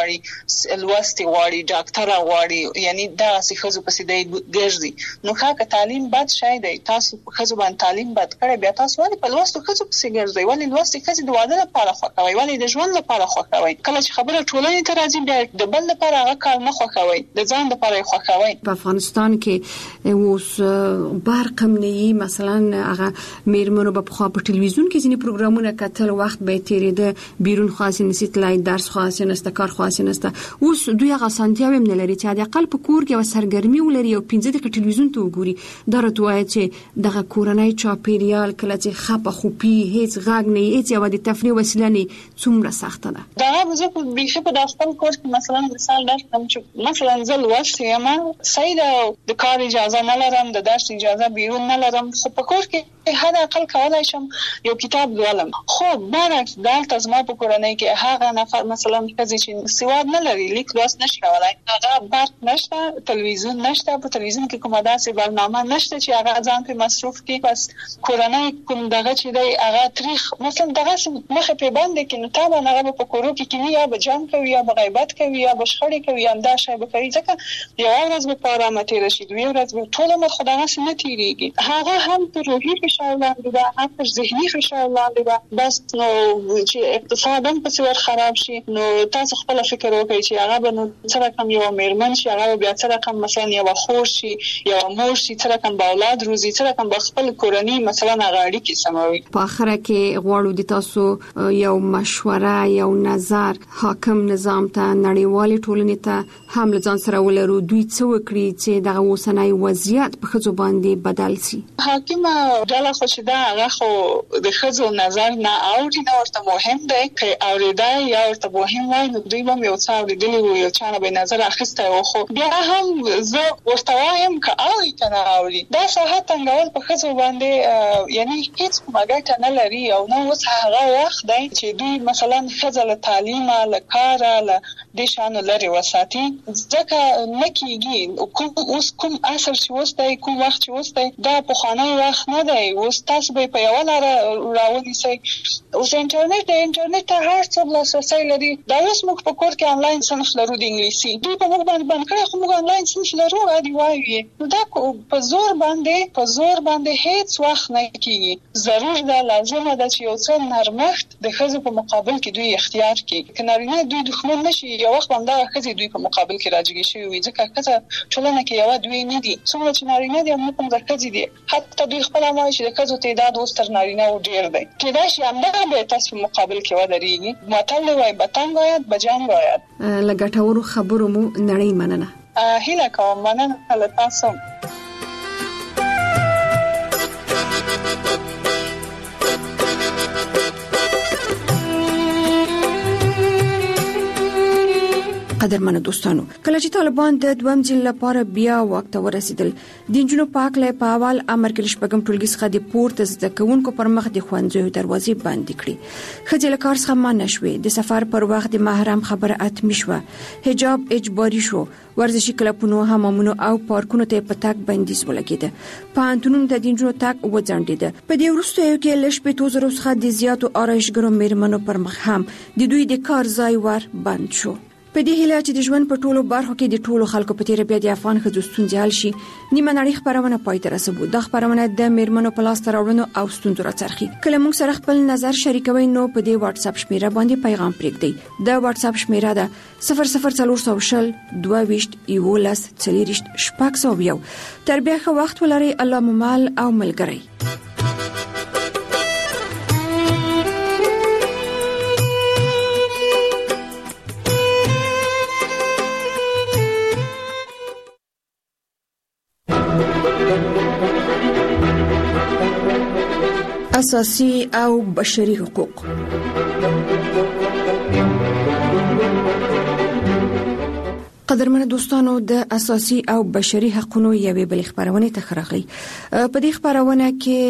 غواړي الوستي غواړي ډاکټر غواړي یعنی دا څه خزو پسې دی ګرځي نو ښه تعلیم بد شای دی تاسو خزو باندې تعلیم بد کړی بیا تاسو ولې په لوستو خزو پسې ګرځي ولې لوستي خزو د واده لپاره خوښوي ولې د ژوند لپاره خوښوي کله چې خبره ټولنې ته راځي بیا د بل لپاره هغه کار نه خوښوي د ځان لپاره خوښوي په افغانستان کې اوس برقم نه مثلا هغه میرمنو په خوا په ټلویزیون کې ځینې پروګرامونه کتل وخت به تیرېده بیرون خاصه نسیت لای درس خاصه نسته کار خاصه نسته اوس دوی هغه سانتیاوي نه لري چې د اقل په کور کې وسرګرمي ولري او پنځه دقیقې ټلویزیون ته وګوري دا راته وایي چې دغه کورنۍ چاپیریال کله چې خپه خوپی هیڅ غاګ نه هیڅ یو د تفریح وسیله نه څومره سخته ده دا زه په بیخي په خپل کور کې مثلا مثال درکم چې مثلا زه لوست یم سید د کار اجازه نه لرم د درس اجازه بیرون نه لرم خو په کور کې هدا عقل کولای شم یو کتاب لولم خو برعکس دلته زما په کورنۍ کې هغه نفر مثلا چې سواد نه لري لیک لوست نشي کولای هغه برق نشته تلویزیون نشته په تلویزیون کې کومه داسې برنامه نشته چې هغه ځان په مصروف کې بس کورنۍ کوم دغه چې دی هغه تاریخ مثلا دغه مخه په باندې کې نو تابع هغه په کورو کې کې یا به جام کوي یا به غیبت کوي یا به شخړې کوي یا دا شی به کوي ځکه یو ورځ به په آرامه تیر شي دوی ورځ به ټول عمر خدای نه تیریږي هغه هم په روحي فشار لاندې ده هم په ذهني فشار لاندې ده بس نو چې اقتصاد هم په څیر خراب شي نو تاسو خپل فکر وکړئ چې هغه به نو څه رقم یو میرمن شي هغه بیا څه رقم مثلا یو خور شي یو مور شي څه رقم به اولاد روزي څه رقم به خپل کورنۍ مثلا غاړي کې سموي په اخره کې غواړو د تاسو یو مشوره یو نظر حاکم نظام ته نړیوال ټولنې ته هم ځان سره ولرو دوی څه وکړي چې دغه اوسنۍ وضعیت په خځو باندې بدل شي حاکم ډله خو چې دا هغه خو د خځو نظر نه اوري دا ورته مهم دی چې اوریدای یا ورته مهم وای نو دوی به یو څه اوریدلی وي یو څه به نظر اخیسته و خو بیا هم زه ورته وایم که اوري کنه اوري دا صحت څنګه په خځو باندې یعنی هیڅ مګټه نه لري او نو اوس هغه وخت دی چې دوی مثلا خځه له تعلیم له کار له د شانو لري وساتي ځکه نکېږي کوم اوس کوم اثر چې وسته کوم وخت چې وسته دا په خانه وخت نه دی اوس تاسو به په یو لاره راونیسي. اوس انټرنیټ د انټرنیټ ته هر څه لاسرسي لري. دا اوس موږ په کور کې انلاین صنف لرو د انګلیسي. دوی په موږ باندې باندې کړه خو موږ انلاین صنف لرو غواړي وایي. دا په زور باندې په زور باندې هیڅ وخت نه کیږي. ضرور دا لازمه ده چې یو څه نرمښت د ښځو په مقابل کې دوی اختیار کړي. کنارینه دوی دښمن نشي. یو وخت باندې ښځې دوی په مقابل کې راځي شي وي ځکه ښځه ټولنه کې یو دوی نه دي. څومره چې نارینه دي موږ هم ځکه دي. حتی دوی خپل ما چې د ښځو تعداد اوس تر نارینه و ډیر دی. کله چې همدا به تاسو په مقابل کې ودرېږي. ماتل وای بتنګ باید بجان باید. لګټورو خبرو مو نړۍ مننه. هیله کوم مننه له تاسو. قدرمنو دوستانو، کله چې طالبان د دویم ځل لپاره بیا واک ته ورسېدل، د نجونو پاک له په اول امر کې شپږم ټولګي څخه د پورته زده کوونکو پر مخ د ښوونځیو دروازې بندې کړې. ښځې له کار څخه منع شوې. د سفر پر وخت د محرم خبره اتمی شوه. حجاب اجباري شو. ورزشي کلبونو، حمامونو او پارکونو ته په تګ بندیز ولګېده. پوهنتونونو ته د نجونو تګ وځنډېده. په دې وروستیو کې له شپېتو زرو څخه د زیاتو آرایشګرو میرمنو پر مخ هم د دوی د کار ځای ور بند شو. په دې هیله چې د ژوند په ټولو برخو کې د ټولو خلکو په تیر بیا د افغان ښځو ستونزې حل شي، نیمه نړۍ خبرونه پای ته رسوي. دا خبرونه د میرمنو په لاس راوړنو او ستونزو راڅرخي. کله موږ سره خپل نظر شریکوي نو په دې واتس اپ شمیره باندې پیغام پرېږدئ. دا واتس اپ شمیره ده صفر صفر څلور سوه شل دوه ویشت یولس څلوېښت شپږ سوه یو. تر بیا ښه وخت ولرئ. الله مو مل او ملګری. اساسي او بشري حقوق. قدرمن دوستانو، د اساسي او بشري حقوقو یوې بل خبرونه تخرغلي. په دې خبرونه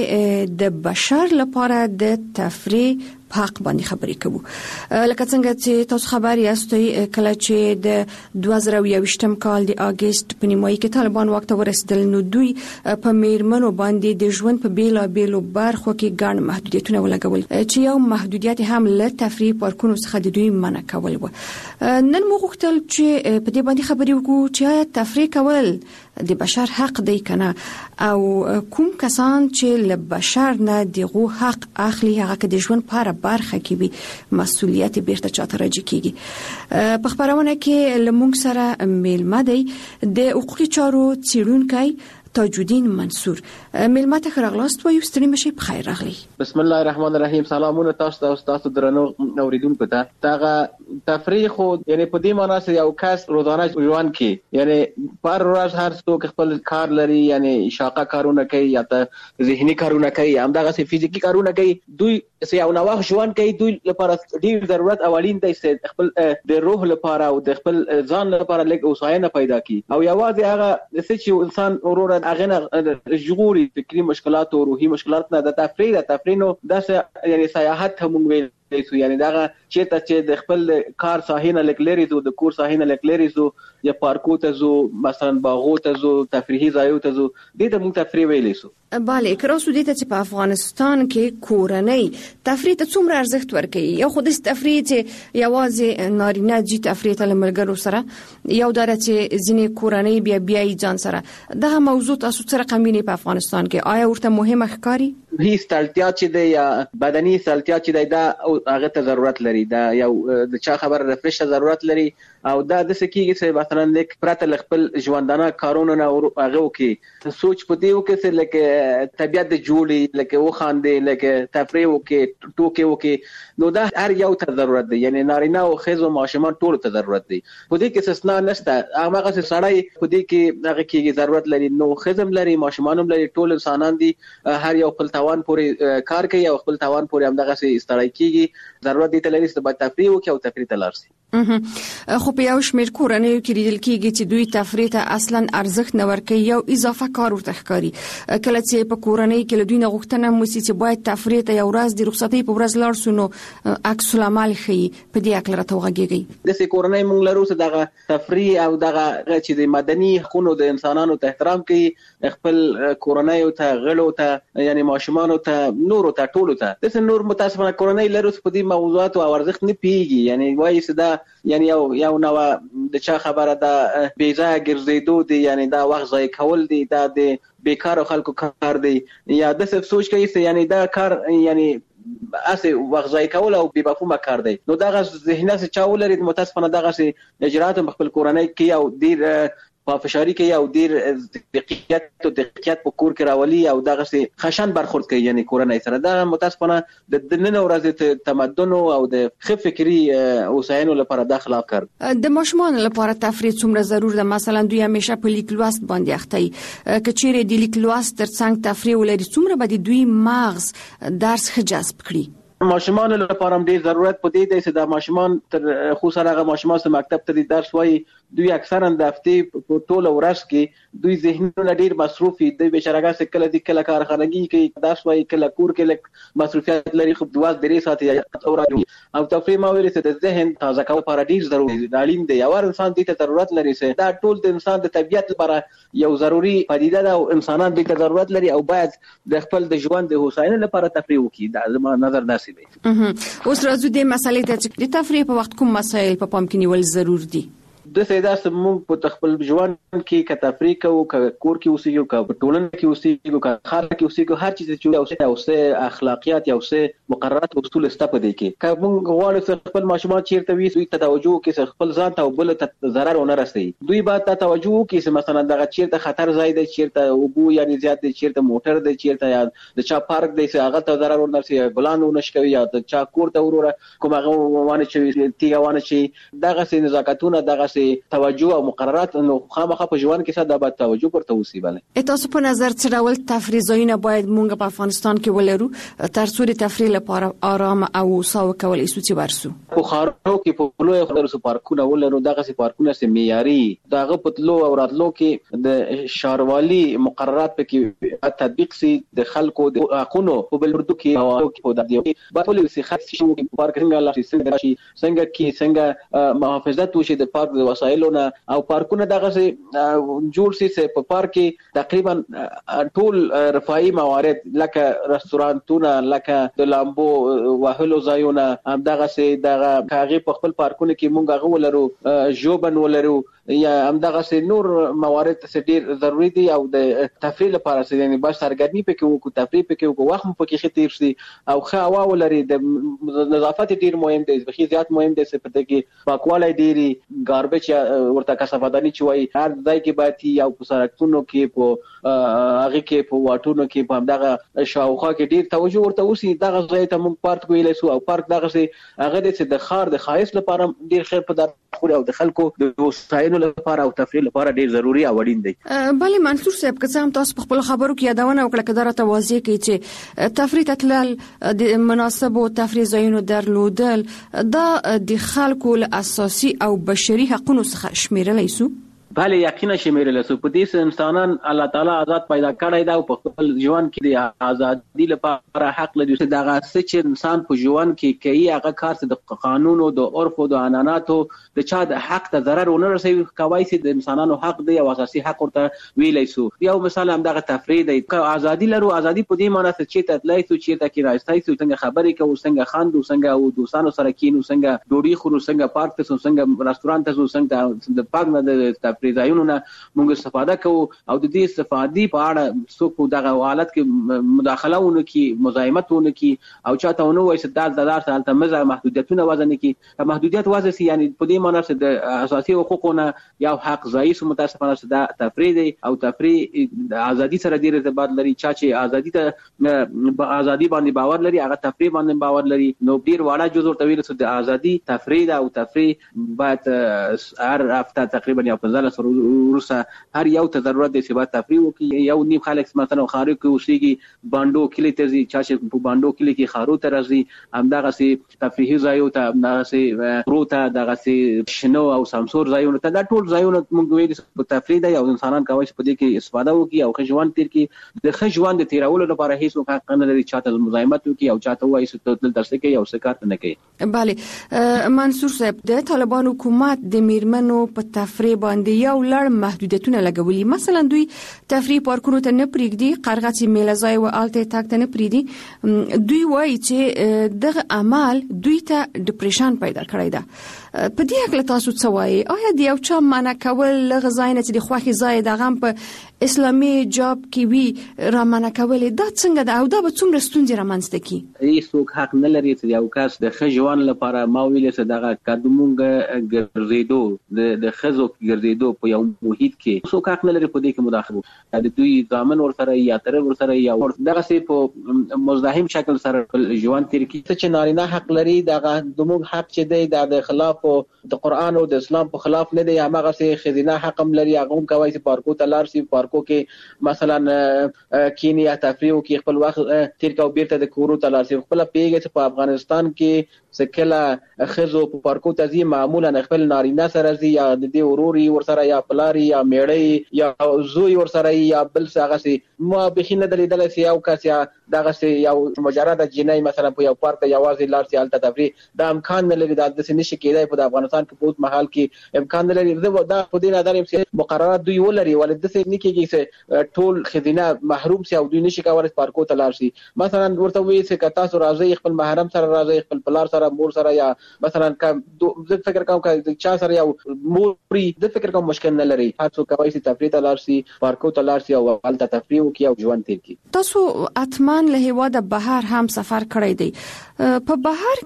کې د بشر لپاره د تفریح حق باندې خبرې کوو. لکه څنګه چې تاسو خبر یاستئ، کله چې د دوه زره یوویشتم کال د اگست په نیمایي کې طالبان وخت ورسېدل، نو دوی په میرمنو باندې د ژوند په بیلا بیلو برخو کې ګڼ محدودیتونه ولګول چې یو محدودیت هم له تفریح پارکونو څخه د دوی منع کول و. نن موږ غوښتل چې په دې باندې خبرې وکړو چې آیا تفریح کول د بشر حق دی کنه، او کوم کسان چې له بشر نه دغه حق اخلي هغه د ژوند لپاره برخه کې وي مسؤلیت بیرته چاته راځي کیږي. په خبرونه کې لمونږ سره میلمه دی د حقوقي چارو څیړونکی تاج الدین منصور. میلمه ته راغلاست و یو ستړي مشي په خیر راغلی. بسم الله الرحمن الرحیم. سلامونه تاسو ته او تاسو درنو اوریدونکو ته. دا تفریح خو یعنی په دې معنی چې یو کس روزانه ژوند کې یعنی پر ورځ هر څوک خپل کار لري، یعنی شاقه کارونه کوي یا ته ذهني کارونه کوي، همدغه سي فزیکی کارونه کوي. دوی چې یو نوښت ژوند کوي، دوی لپاره ډیر ضرورت او اړین دی چې خپل د روح لپاره او د خپل ځان لپاره لږ اوساینه پیدا کړي. او یوازې هغه چې انسان اورور هغه نه ژغوري فکری مشکلات او روحي مشکلات نه د تفریح د تفریح نو د یعنی سیاحت هم ویل سو، یعنی دا چې ته چې د خپل کار ساحینه لکلری زو د کور ساحینه لکلری زو یا پارکو ته زو مثلا باغو ته زو تفریحي ځایو ته زو د دې موږ تفریح ویلې سو. bale کراسو دې ته چې په افغانستان کې کورنۍ تفریح ته څومره ارزښت ورکوي. یو خو د تفریح چې یوازې نارینه جی تفریح ته ملګرو سره، یو دره چې ځینې کورنۍ بیا بیا ځان سره. دا موضوع تاسو سره قمینه په افغانستان کې آیا ورته مهمه ښکاري؟ هیڅ تلتیا چې د یا بدني تلتیا چې دا هغه ته ضرورت لري، دا یو د چا خبر رفرش ته ضرورت لري. او دا د سکیږي چې مثلا لیک پرته خپل ژوندانه کارونه نه هغه وکي سوچ پدې وکي چې لکه طبيعت جوړي، لکه و خاندې، لکه تفریح وکي، ټوکې وکي. نو دا هر یو ته ضرورت دی، یعنی نارینه او ښځو ماشومان ټول ته ضرورت دی. پدې کې استثناء نشته. هغه څه سړی پدې کې هغه کې ضرورت لري، نو ښځم لري، ماشومان لري، ټول انسانان دي. هر یو خپل توان پورې کار کوي او خپل توان پورې همدغه سي استړای کیږي. ضرورت دی ته لري چې باید تفریح وکي او تفریح ته لاړ شي. خو په یو شمېر کورنۍ کې لیدل کېږي چې دوی تفریح ته اصلا ارزښت نه ورکوي، یو اضافه کار ورته ښکاري. کله چې په کورنۍ کې له دوی نه غوښتنه وشي چې باید تفریح ته یو ورځ د رخصتۍ په ورځ لاړ شو، نو عکس العمل ښیي. په دې اړه راته وغږیږي. د سې کورنۍ مونږ لرو چې دغه تفریح او دغه چې د مدني حقوقو د انسانانو ته احترام کوي، خپل کورنۍ ته غړو ته یعنی ماشومان ته نور ته ټولو ته د نور متاسفانه کورنۍ لرو په دې موضوعات او ارزښت نه پیږي یعنی وایي صدا یعنی یو یو نو د چا خبره ده بیزا ګرځېدو دي یعنی دا وخت ضایع کول دي دا د بیکار خلکو کار دی یا د څه سوچ کوي یعنی دا کار یعنی اسه وخت ضایع کول او بې مفهومه کار دی نو دغه ذهنیت چې چا ولري متاسفانه دغه اجرات خپل کورنۍ کې او ډیر په فشاری کې او ډیر دقیقیت او دقیقیت په کور کې راولي او دغه سي خشن برخورد کوي یعنی کورنۍ سره دا متاسفانه د نن ورځ تمدن او د خف فکری اوساینو لپاره د خلاف کار د ماشومان لپاره تفریح څومره ضرور ده مثلا دوی همیشه په لیک لوست باندې اخته کچېره د لیک لوست ترڅنګ تفریح ولري څومره به دوی مغز درس جذب کړي ماشومان لپاره هم ډیر ضرورت پدې دی چې د ماشومان تر خو سره هغه ماشومان چې مکتب ته درس وایي دوی اکثرا د هفته په ټوله ورځ کې دوی ذهنونه ډیر مصروفي دي بشرګه څخه کله د کله کارخانګي کې درس وایي کله کور کې لک مصروفیت لري خو دواز درې ساعت او راځي او تفریح ما ویل چې د ذهن تازه کول لپاره ډیر ضروري دی اړین دی یو انسان دې ته ضرورت لري چې دا ټول د انسان د طبيعت لپاره یو ضروري پدیده ده او انسانان دې ته ضرورت لري او باید د خپل د ژوند د هوساینې لپاره تفریح وکړي دا زما نظر داسې دی اوس راځو د مسالې ته چې د تفریح په وخت کوم مسایل په پام کې نیول ضرور دي د سیدا سمون په خپل ژوند کې ک تفریح کوو ک کور کې اوسېږو ک ټولنه کې اوسېږو ک خار کې اوسېږو هر چیز چې اوسه اوسه اخلاقیات یا اوسه مقررات او اصول استپ دي کې ک موږ غواړو خپل ماشومان چیرته وي دوی ته توجه کې خپل ځان ته بل ته ضرر ونه رسي دوی باید ته توجه کې مثلا دغه چیرته خطر ځای دی چیرته وبو یعنی زیات دی چیرته موټر دی چیرته یا د چا پارک دی چې هغه ته ضرر ونه رسي بلان ونه شي یا د چا کور ته وروره کوم هغه وانه چې تیګه وانه شي دغه سي نزاکتونه دغه سي توجه او مقررات نو خامخا په ژوند کې ساده باید توجه ورته وسی بله تاسو په نظر څه ډول تفریح ځایونه باید مونږ په افغانستان کې ولرو تر څو د تفریح لپاره آرام او ساو کولای شو چې ورسو په خارو کې په لوی خلرو پارکونه ولرو دغه سي پارکونه سي معیاري دغه پتلو او راتلو کې د شاروالي مقررات په تطبیق سي د خلکو د حقوقو په بلوردو کې او په د دې په ټول سي خاص شي په پارک څنګه لا شي څنګه کې څنګه محافظت وشي د پارک د وسایلو او پارکونه دغه سي جوړ سي په پارک کې تقریبا ټول رفاهي موارد لکه رستورانتونه لکه د لامبو وهلو ځایونه هم دغه سي دغه کاغي په خپل پارکونه کې مونږ غو ولرو جوبن ولرو یا هم دغه سي نور موارد څه ډیر ضروری دي او د تفریح لپاره سي یعنی بس سرګرمي پکې وکړو تفریح پکې وکړو وخت پکې خطر شي او ښه هوا ولري د نظافت ډیر مهم دی بخي زیات مهم دی چې پته کې پاکوالی ډیری ګاربیج ورته کثافداني چوي هر ځای کې باید یو په سرکونو کې په هغه کې په واټونو کې په دغه شاوخوا کې ډیر توجه ورته وسی دغه ځای ته موږ پارک ویلې سو او پارک دغه سي هغه د د خار د خایس لپاره ډیر خیر په دار او د خلکو د وسایلو لپاره او تفریح لپاره ډیر ضروری او اړین دی بلې منصور صاحب که څه هم تاسو په خپل خبرو کې یادونه وکړه کدار ته واضح کړئ چې تفریح تتلل د مناسبو تفریح ځایونو درلودل دا د خلکو له اساسي او بشري حقوقو څخه شمیرل شي بله یقینا شمیرل سو په دې انسانان الله تعالی آزاد پیدا کړی دا په خپل ژوند کې د ازادي لپاره حق لري چې دغه چې انسان په ژوند کې کوي هغه کار چې د قانون او د عرف او د عنعناتو د چا د حق ته ضرر ونه رسوي کوي چې د انسانانو حق دی او اساسي حق ورته ویلای سو یو مثال هم دغه تفریح دی ازادي لرو ازادي په دې معنی چې ته تلای سو چې ته کې راځي سو څنګه خبرې کوو څنګه خاندو څنګه او دوستانو سره کینو څنګه ډوډۍ خورو څنګه پارک ته څنګه رستورانت ته څنګه د پاک نه د ځایونه موږ استفاده کوو او د دې استفادې په اړه څوک دغه حالت کې مداخله ونه کی مزاحمت ونه کی او چاته ونه وایي چې د دلار سره مزه محدودیتونه وزن کی محدودیت وزن سي یعنی په دې معنی چې د اساسي حقوقونه یو حق ځای سو متاسفانه چې د تفریح دی او تفریح د ازادي سره ډیر ارتباط لري چا چې ازادي ته ازادي باندې باور لري هغه تفریح باندې باور لري نو ډیر واړه جزء ورته ویل چې د ازادي تفریح او تفریح باید هر هفته تقریبا یو پنځه ورسره هر یو ته ضرورت دی چې باید تفریح وکړي یو نیم خلک مثلا خارو کې اوسېږي باندو کلی ته ځي چې په باندو کلی کې خارو ته راځي همدغه سي تفریحي ځایو ته همدغه سي پروته دغه سي شنو او سمسور ځایونه ته دا ټول ځایونه موږ ویل په تفریح دی او انسانان کوي چې په دې کې استفاده وکړي او خجوان تیر کې د خجوان د تیرولو لپاره هیڅ حق نه لري چاته مزاحمت وکړي او چاته وایي چې دل درس کوي او سکات نه کوي bale منصور صاحب د طالبان حکومت د میرمنو په تفریح باندې یو لړ محدودیتونه لګولي. مثلا دوی تفریح پارکونو ته نه پریږدي، قرغڅ میله ځای او الته تاک ته نه پریږدي. دوی وایي چې دغه عمل دوی ته ډیپریشن پیدا کړی ده. په دې اړه تاسو څه وایي؟ آیا د یو چا منع کول لغه ځای نه چې د خوخي ځای دغه په اسلامي جاب کې وی را منع کول دا څنګه ده او دا به څومره ستونزې رامنځته کوي؟ هیڅوک حق نه لري چې یو کس د خجوان لپاره ما ویل چې دغه قدمونګه ګرځېدو د د خزو ګرځېدو په یو محیط کې څوک حق نه لري په دې کې مداخله د دوی ځامن ورسره یا تر ورسره یا دغه سي په مزاحم شکل سره ژوند تیر کی چې نارینه حق لري دغه دموږ حق چې دی د خلاف د قران او د اسلام په خلاف نه دی. هغه سي خزینه حق هم لري، هغه هم کوي چې پارکو ته لاړ شي، پارکو کې مثلا کینیا تفریح کې خپل وخت تیر کا بیرته د کورو ته لاړ شي. خپل پیګه چې په افغانستان کې سکله خزو په پارکو ته ځي معمولا خپل نارینه سره ځي یا د دې وروري ورسره یا پلاری یا میړی یا زوی ورسره یا بل څه هغه سي ما بخینه دلیدل سي او کس یا دغه سي یو مجرد جنای مثلا په یو پارک یوازې لاړ شي الته تفریح دا امکان نه لري. دا د سې نشي کېدای په افغانستان کې په محل کې امکان نه لري. دا په دې نظر چې مقررات دوی ولري ولې د سې نه کېږي چې ټول خزینه محروم سي او دوی نشي کولای پارکو ته لاړ شي. مثلا ورته وایي چې کتا سره راځي خپل محرم سره راځي خپل پلار سره مور سره یا مثلا زه فکر کوم چې چا سره یو موري د فکر کوم مشکل نه لري. هر څوک کوي چې تفریح ته لاړ شي پارکو ته لاړ شي او الته تفریح وکړي او ژوند تیر کړي. تاسو اتمان له هواده بهر هم سفر کړی دی. په بهر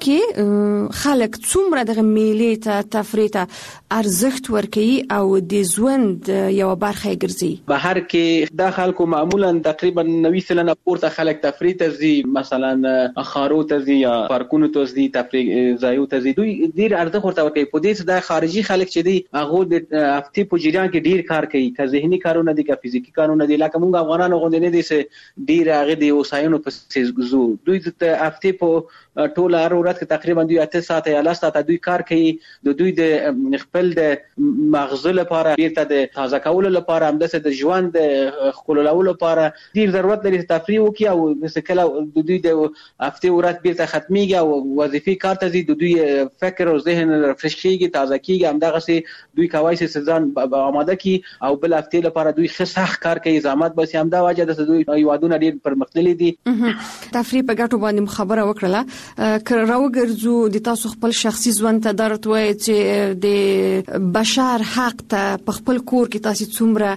کې خلک څومره د میلې ته تفریح ته ارزښت ورکوي او د ژوند یو برخه ګرځي؟ بهر کې د خلکو معمولا تقریبا نوي سلنه پورته خلک تفریح ته ځي، مثلا خارو ته ځي یا پارکونو ته ځي، تفریح ځایو ته ځي. دوی ډیر ارزښت ورته ورکوي. په دې چې د خارجي خلک چې دي هغه د هفتې په جریان کې ډیر کار کوي، که ذهني کارونه دي که فزیکی کارونه دي. لکه موږ افغانانو غوندې نه دي چې ډیر هغه د وسایلو په زو دوی د هفتې په ټول هر ورځ کې تقریبا دوی اته ساعته یا لس ساعته دوی کار کوي. د دوی د خپل د مغز لپاره بیرته د تازه کولو لپاره همداسې د ژوند د خلولولو لپاره ډیر ضرورت لري تفریح وکړي او مثلا کله د دوی د هفتې ورځ بیرته ختميږي او وظیفي کار ته ځي، د دوی فکر او ذهن رفرش کیږي، تازه کیږي. همدغه سي دوی کوي چې ځان آماده کړي او بل هفتې لپاره دوی ښه سخت کار کوي، زحمت بس همدا وجه ده چې دوی یوادونه ډیر پرمختللي دي. تفریح په ګټو باندې خبره وکړه. که راوګرځو د تاسو خپل شخصي ژوند ته درته وایي چې د بشر حق ته په خپل کور کې تاسو څومره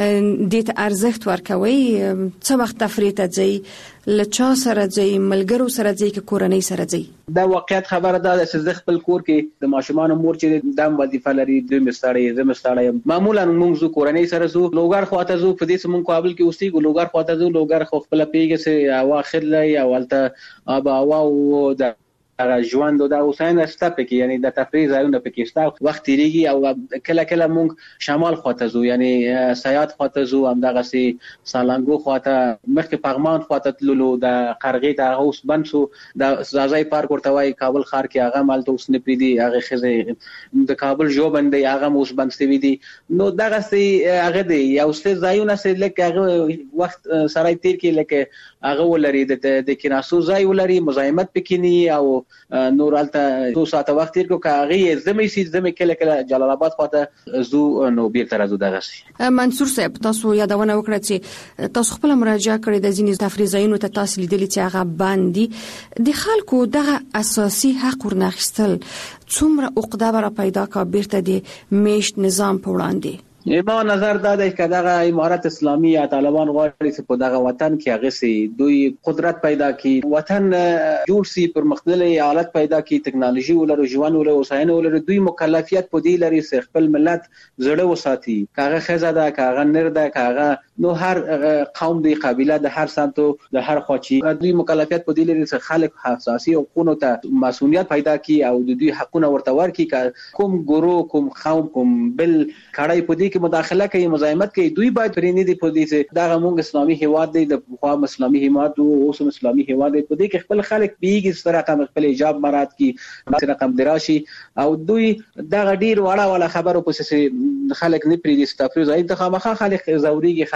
د ته ارزښت ورکوي، څه وخت تفریح ته ځئ، لچا سره ځئ، ملګرو سره ځئ که کورنۍ سره ځئ؟ دا واقعیت خبره ده چې زه خپل کور کې د ماشومان مور چې د وظیفه لري دوی مستړی زه مستړی معمولا موږ زو کورنۍ سره زو لوګار خواته زو په دې سمون قابل کې اوسېږو لوګار خواته زو لوګار خو خپل پیګه سي واخر لای او ولته ابا او د ژوند د اوساینه شته کې یعنی د تفریح ځایونه پکې شته وخت تیریږي او کله کله موږ شمال خواته زو یعنی سیاحت خواته زو همدغه سي سالنګو خواته مخکې پغمان خواته تللو د قرغې ته اوس بنسو د زازای پارک ورته وای کابل ښار کې هغه مالته اوس نه پریدي هغه خزه د کابل جوبند هغه اوس بنستوي دي نو دغه سي هغه دی یو څه ځایونه سي لکه هغه وخت سره تیر کې لکه هغه ولري د کیناسو ځای ولري مزاحمت پکینی او نور الته دو ساعته وخت تیر کو کاغي زمي سي زمي کله کله جلال آباد خواته زو نو بیرته راځو دغه سي. منصور صاحب تاسو یادونه وکړه چې تاسو خپل مراجعه کړې د ځینې تفریح ځایونو ته تاسو لیدلې چې هغه باندې د خلکو دغه اساسي حق ورناخستل څومره عقده را پیدا کا بیرته د میشت نظام په وړاندې؟ ما نظر دا دی چې دغه امارت اسلامي یا طالبان غواړي چې په دغه وطن کې هغه سي دوی قدرت پیدا کړي، وطن جوړ سي، پرمختللي حالت پیدا کړي، ټکنالوژي ولرو، ژوند ولرو، وسایل ولرو. دوی مکلفیت په دې لري چې خپل ملت زړه وساتي، کاغه خزه ده، کاغه نر ده، کاغه نو هر قوم دی قبيله د هر سمتو د هر خواچی دوی مکلفیت په دې لري چې خلک حساسي او قونو ته مسؤلیت پیدا کړي او د دوی حقونه ورته ورکړي. کوم ګورو کوم قوم کوم بل کړای په دې کې مداخله کوي مزاحمت کوي دوی باید پرې نه دي په دې چې دا موږ اسلامي هیواد دی د خوا اسلامي هیواد او اوس اسلامي هیواد دی په دې کې خپل خلک پیږي سره کوم خپل حجاب مراد کی رقم دراشي او دوی دا ډیر وړه وړه خبرو په څه خلک نه پرې دي ستاسو ځای ته خامخا خلک زوريږي خلک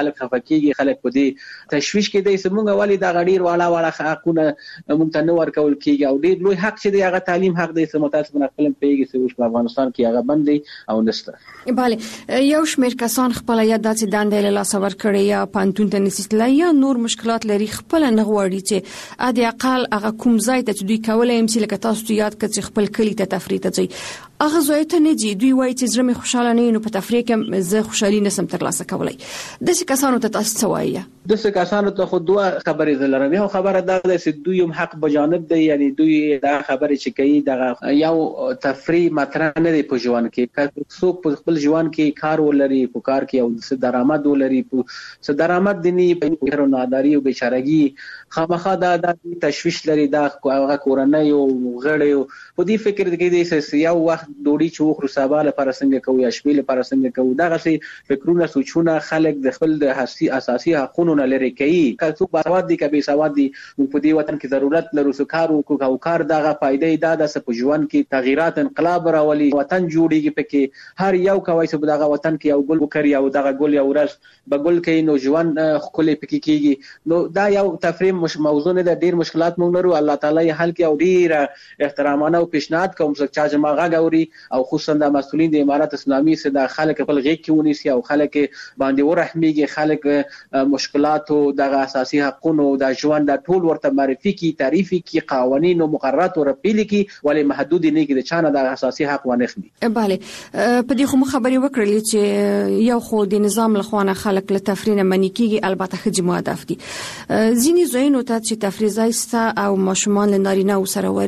خلک خفکیږي خلک په دې تشویش کې دي سمونګه والی دا غډیر والا والا حقونه مونږ ته نو ورکول کیږي او ډیر لوی حق چې دی هغه تعلیم حق دی چې متاسفانه خپل پیږي چې په افغانستان کې هغه بندي او نشته. bale یو شمېر کسان خپل یا داسې دندې له لاس ور کړی یا پانتون ته نسیتل یا نور مشکلات لري خپل نه غواړي چې ا دې اقل هغه کوم ځای ته دوی کولای هم چې لکه تاسو یاد کړئ خپل کلی ته تفریح ته ځي هغه ځای ته نه دي دوی وایي چې زړه مې خوشاله نه نو په تفریح کې زه خوشالي نسم ترلاسه کولای. د څه کسانو ته تاسو څه وایي؟ د څه کسانو ته خو دوه خبرې زلرم. یو خبره دا ده چې دوی هم حق بجانب دی یعنی دوی دا خبرې چې کوي دا یو تفریح مطرح نه دی په ژوند کې څوک په خپل ژوند کې کار ولري په کار کې او څه درآمد ولري څه درآمد دي په هر ناداری او بیچارهګي خامخا دا د تشویش لري دا هغه کورنۍ او غړي په دې فکر کې دي چې یو وخت ډوډۍ چې وخورو سبا لپاره څنګه کوو یا شپې لپاره څنګه کوو دا غسي فکرونه سوچونه خلک د خپل د حساسي اساسي حقوقو نه لري کوي که څوک باسواد دي که بي سواد دي په دې وطن کې ضرورت لرو چې کار وکړو او کار دغه فائدې دا د په ژوند کې تغیرات انقلاب راولي وطن جوړیږي پکې هر یو کوي چې دغه وطن کې یو ګل وکړي او دغه ګل یو ورځ بګل کې نو ژوند خولې پکې کیږي نو دا یو تفریم مش موضوع نه د ډیر مشکلات مونږ لرو الله تعالی حل کوي او ډیر احترامانه او پیشنهاد کوم چې چا جماعه غوري او خصوصا د مسؤلین د امارات اسلامي سره د خلک خپل غیږ کې ونیسي او خلک باندې ورحميږي خلک مشکلات او د اساسي حقوقو د ژوند د ټول ورته معرفي کی تعریفي کی قوانين او مقررات او رپیل کی ولې محدود نه کی د چانه د اساسي حق ونه خلي. bale په دې خو خبري وکړلې چې یو خو د نظام لخوانه خلک له تفرین منی کیږي البته خجی مهدف دي ځینی زوینو ته چې تفریح زایسته او ماشومان له نارینه او سره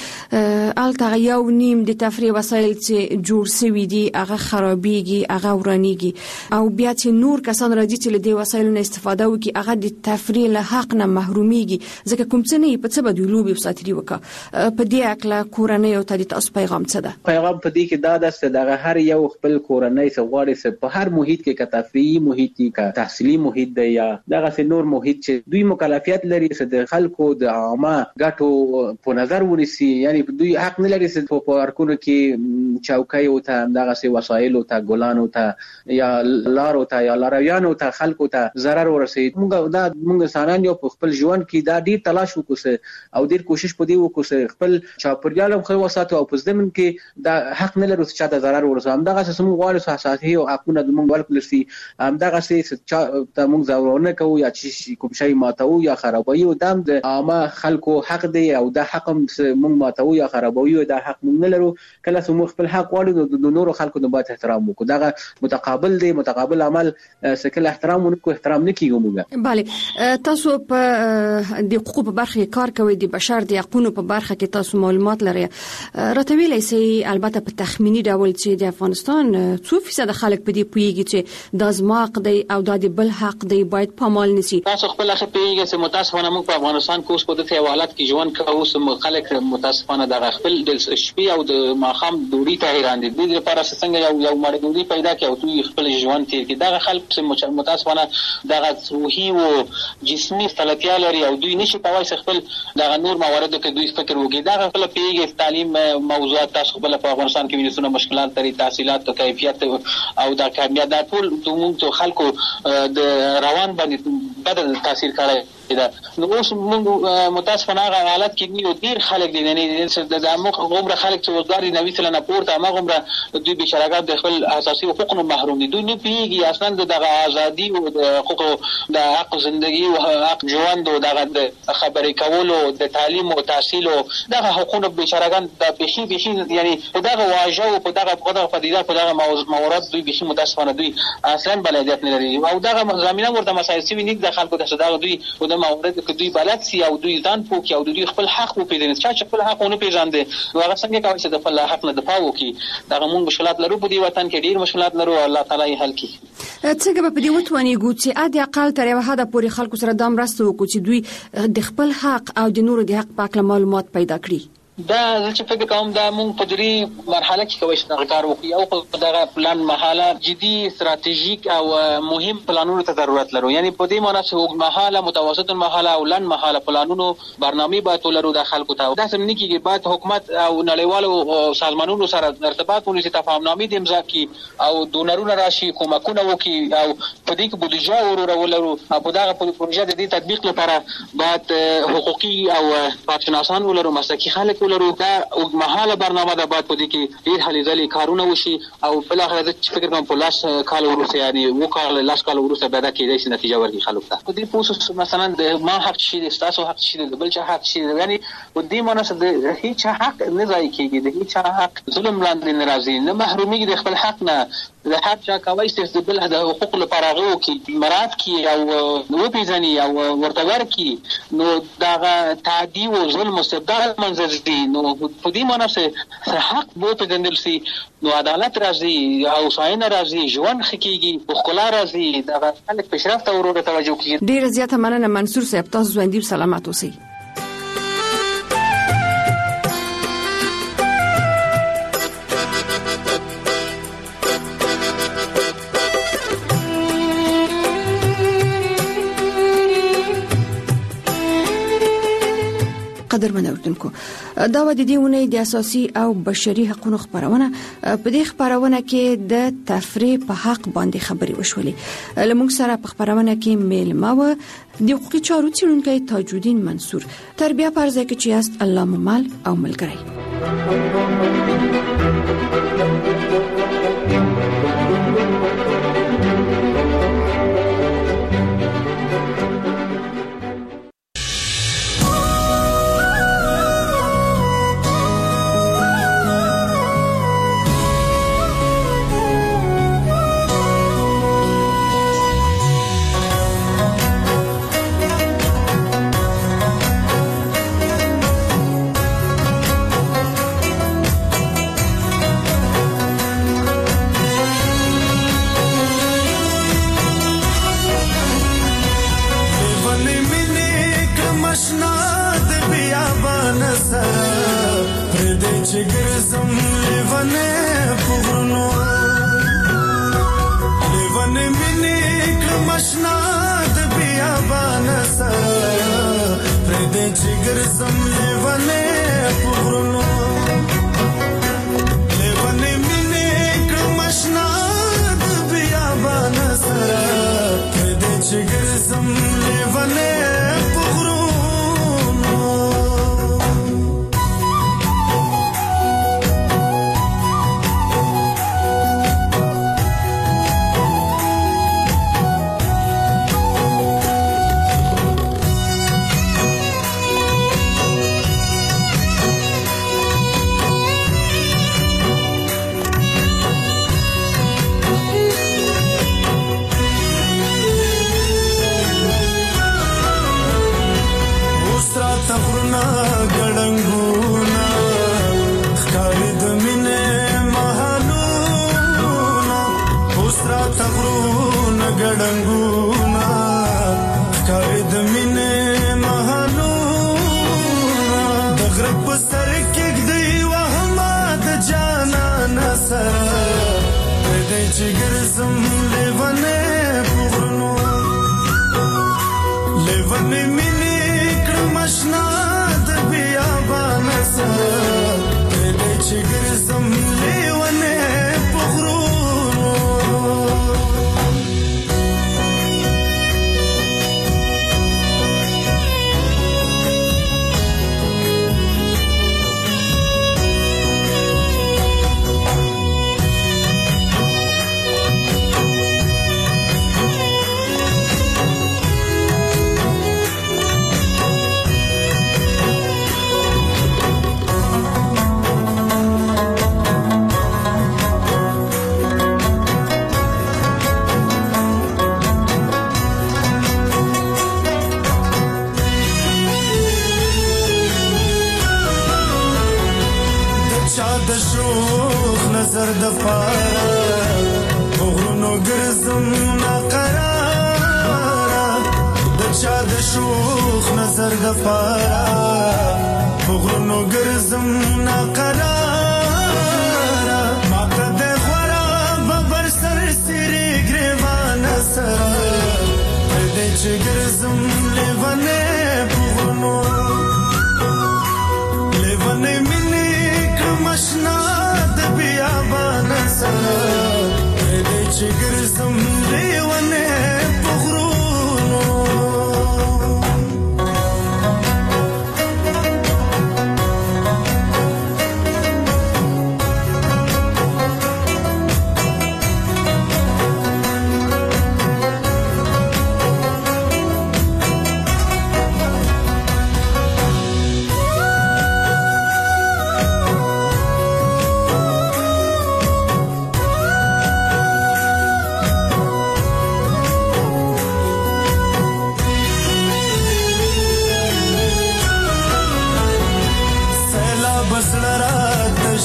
ورځي الته یو نیم د تفریح وسایل چې جوړ سوي دي هغه خرابيږي هغه ورانيږي او بیا چې نور کسان راځي چې له دې وسایلو نه استفاده وکړي هغه د تفریح له حق نه محروميږي ځکه کوم څه نه په څه بدلو لوبي وساتري وکړه په دې اکلا کورنۍ او ته تاسو پیغام څه ده؟ پیغام په دې کې دا ده چې دغه هر یو خپل کورنۍ څخه غواړي چې په هر محیط کې کا تفریحي محیط کې کا تحصیلي محیط دی یا دغه څه نور محیط چې دوی مکلفیت لري چې د خلکو د عامه ګټو په نظر ونیسي یعنی دوی حق نه لري چې په پارکونو کې چوکۍ او ته دغه څه وسایل او ته ګلان او ته یا لار او ته یا لارویان او ته خلکو ته ضرر ورسي موږ دا موږ سانان یو په خپل ژوند کې دا ډیر تلاش وکړو او ډیر کوشش پدې وکړو خپل چاپریال هم خو وساتو او په ځمن کې دا حق نه لري چې دا ضرر ورسي هم دغه څه موږ غواړو اساسي او حقونه د موږ ورکړل شي هم دغه څه ته موږ ضرورونه کوو یا چې کوم شی ماتو یا خرابوي او دم د عامه خلکو حق دی او دا حق موږ ماتو یا خرابوي او دا حق موږ نه لرو کله چې موږ خپل حق غواړو د نورو خلکو نه باید احترام وکړو دغه متقابل دی متقابل عمل سکل احترام ونکو احترام نه کیږي موږ. bale تاسو په د حقوقو په برخه کې کار کوئ د بشر د حقوقو په برخه کې تاسو معلومات لرئ راټوي سي البته په تخمینی ډول چې د افغانستان څو فیصد خلک په دې پویږي چې د ازماق دی او د بل حق دی باید پامال نشي. تاسو خپل اخر پیږي چې متاسفانه موږ په افغانستان کې اوس په دې حوالات کې ژوند کوو چې خلک متاسفانه د خپل د شپې او د ماخام دوړي ته حیران دي د لپاره څنګه یو یو مړ دوړي پیدا کوي او دوی خپل ژوند تیر کې دا خلک چې متاسفانه د روحي او جسمي فلتیا لري او دوی نشي کولای خپل د نور مواردو کې دوی فکر وکړي دا خپل پیږي تعلیم موضوعات تاسو خپل په افغانستان کې وینئ مشکلات لري تحصیلات او کیفیت او د کامیابی د ټول دومره خلکو د روان باندې بدل تاثیر کوي دا نو اوس موږ متاسفانه حالت کې نیو ډیر خلک دي نه د دماغ عمر خلک چې وزګاری نوې سره نه پورته هغه عمر دوی بشراګات د خپل اساسي حقوقو محروم دي دوی نه پیږي اصلا د ازادي او د حقوقو د حق ژوندۍ او حق ژوند او د خبرې کولو د تعلیم او تحصیل او د حقوقو بشراګان د بشي بشي یعنی په دغه واجو په دغه په دغه پدیده په دغه موارد دوی بشي متاسفانه دوی اصلا بلدیت نه لري او دغه زمينه ورته مسایل سوي نه د خلکو د صداغ دوی او مورد کې دوی بلد سي او دوی ځان پوکي او دوی خپل حق وپیژني چې خپل حق ونه پیژاندي نو هغه څنګه کوي چې د خپل حق نه دفاع وکړي دا موږ مشکلات لرو په دې وطن کې ډیر مشکلات لرو الله تعالی یې حل کړي. څنګه په دې وتواني ګوت چې اده اقل تر یو حد پورې خلکو سره دام راستو کو چې دوی د خپل حق او د نورو د حق په اړه معلومات پیدا کړي. دا چې فکر کوم دا مونږ په دې مرحله کې کوي چې کار وکړي او په دغه پلان مرحله جدي استراتیژیک او مهم پلانونو ته ضرورت لرو. یعنی په دې معنی چې وګ مرحله متوسط مرحله او لن مرحله پلانونو برنامه باید ولرو د خلکو ته. دا سم نه کیږي، باید حکومت او نړیوالو سازمانونو سره ارتباط ونیسي، تفاهمنامې د امضا کړي او دونرونه راشي، کومکونه وکړي او په دې کې بودیجه ورو ولرو. په دغه پروژه د دې تطبیق لپاره باید حقوقي او کارشناسان ولرو، مسلکي خلک ولرو. دا اوږدمهاله برنامه ده، باید په دې کې ډېر هلې ځلې کارونه وشي او بالاخره زه چې فکر کوم په لاس کال وروسته یعنې اووه کاله لاس کاله وروسته بیا دا کېدای شي نتیجه ورکړي خلکو ته. په دې پوه مثلا د ما حق شي، د ستاسو حق شي، د بل چا حق شي، یعنې په دې معنی چې د هېچ حق نه ضایع کېږي، د هېچ حق ظلم لاندې نه راځي، نه محرومېږي د خپل حق نه. د هر چا کولی شي د بل د حقوقو لپاره هغه وکړي، مراعات کړي او وپېژني او ورته ورکړي، نو دغه تعدي او ظلم او استبداد له منځه ځي. نو په دې معنی چې حق وپېژندل شي نو عدالت راځي او هوساینه راځي، ژوند ښه کېږي، ښکلا راځي، دغه خلک پیشرفت ته ورو توجه کوي. ډېره زیاته مننه منصور صاحب، تاسو ژوندي او سلامت اوسئ. قدرمن اوردونکو، دا و د دې ونې د اساسي او بشري حقوقو خبرونه. په دې خبرونه کې د تفریح په حق باندې خبري وشولې. لمونږ سره په خبرونه کې میلمه و د حقوقي چارو څیړونکی تاج الدین منصور. تربیه پرځای کې چې است الله ممال او ملګری. شوخ نظر د پاره غرونو ګرځم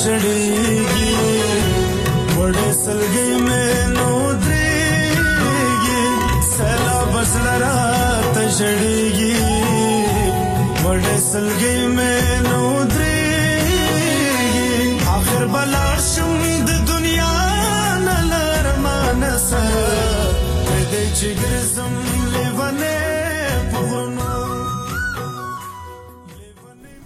شړېږي وړې سلګي مې نو درېږي سیلاب زلرا ته شړېږي وړې سلګي مې نو درېږي آخر بلار شم د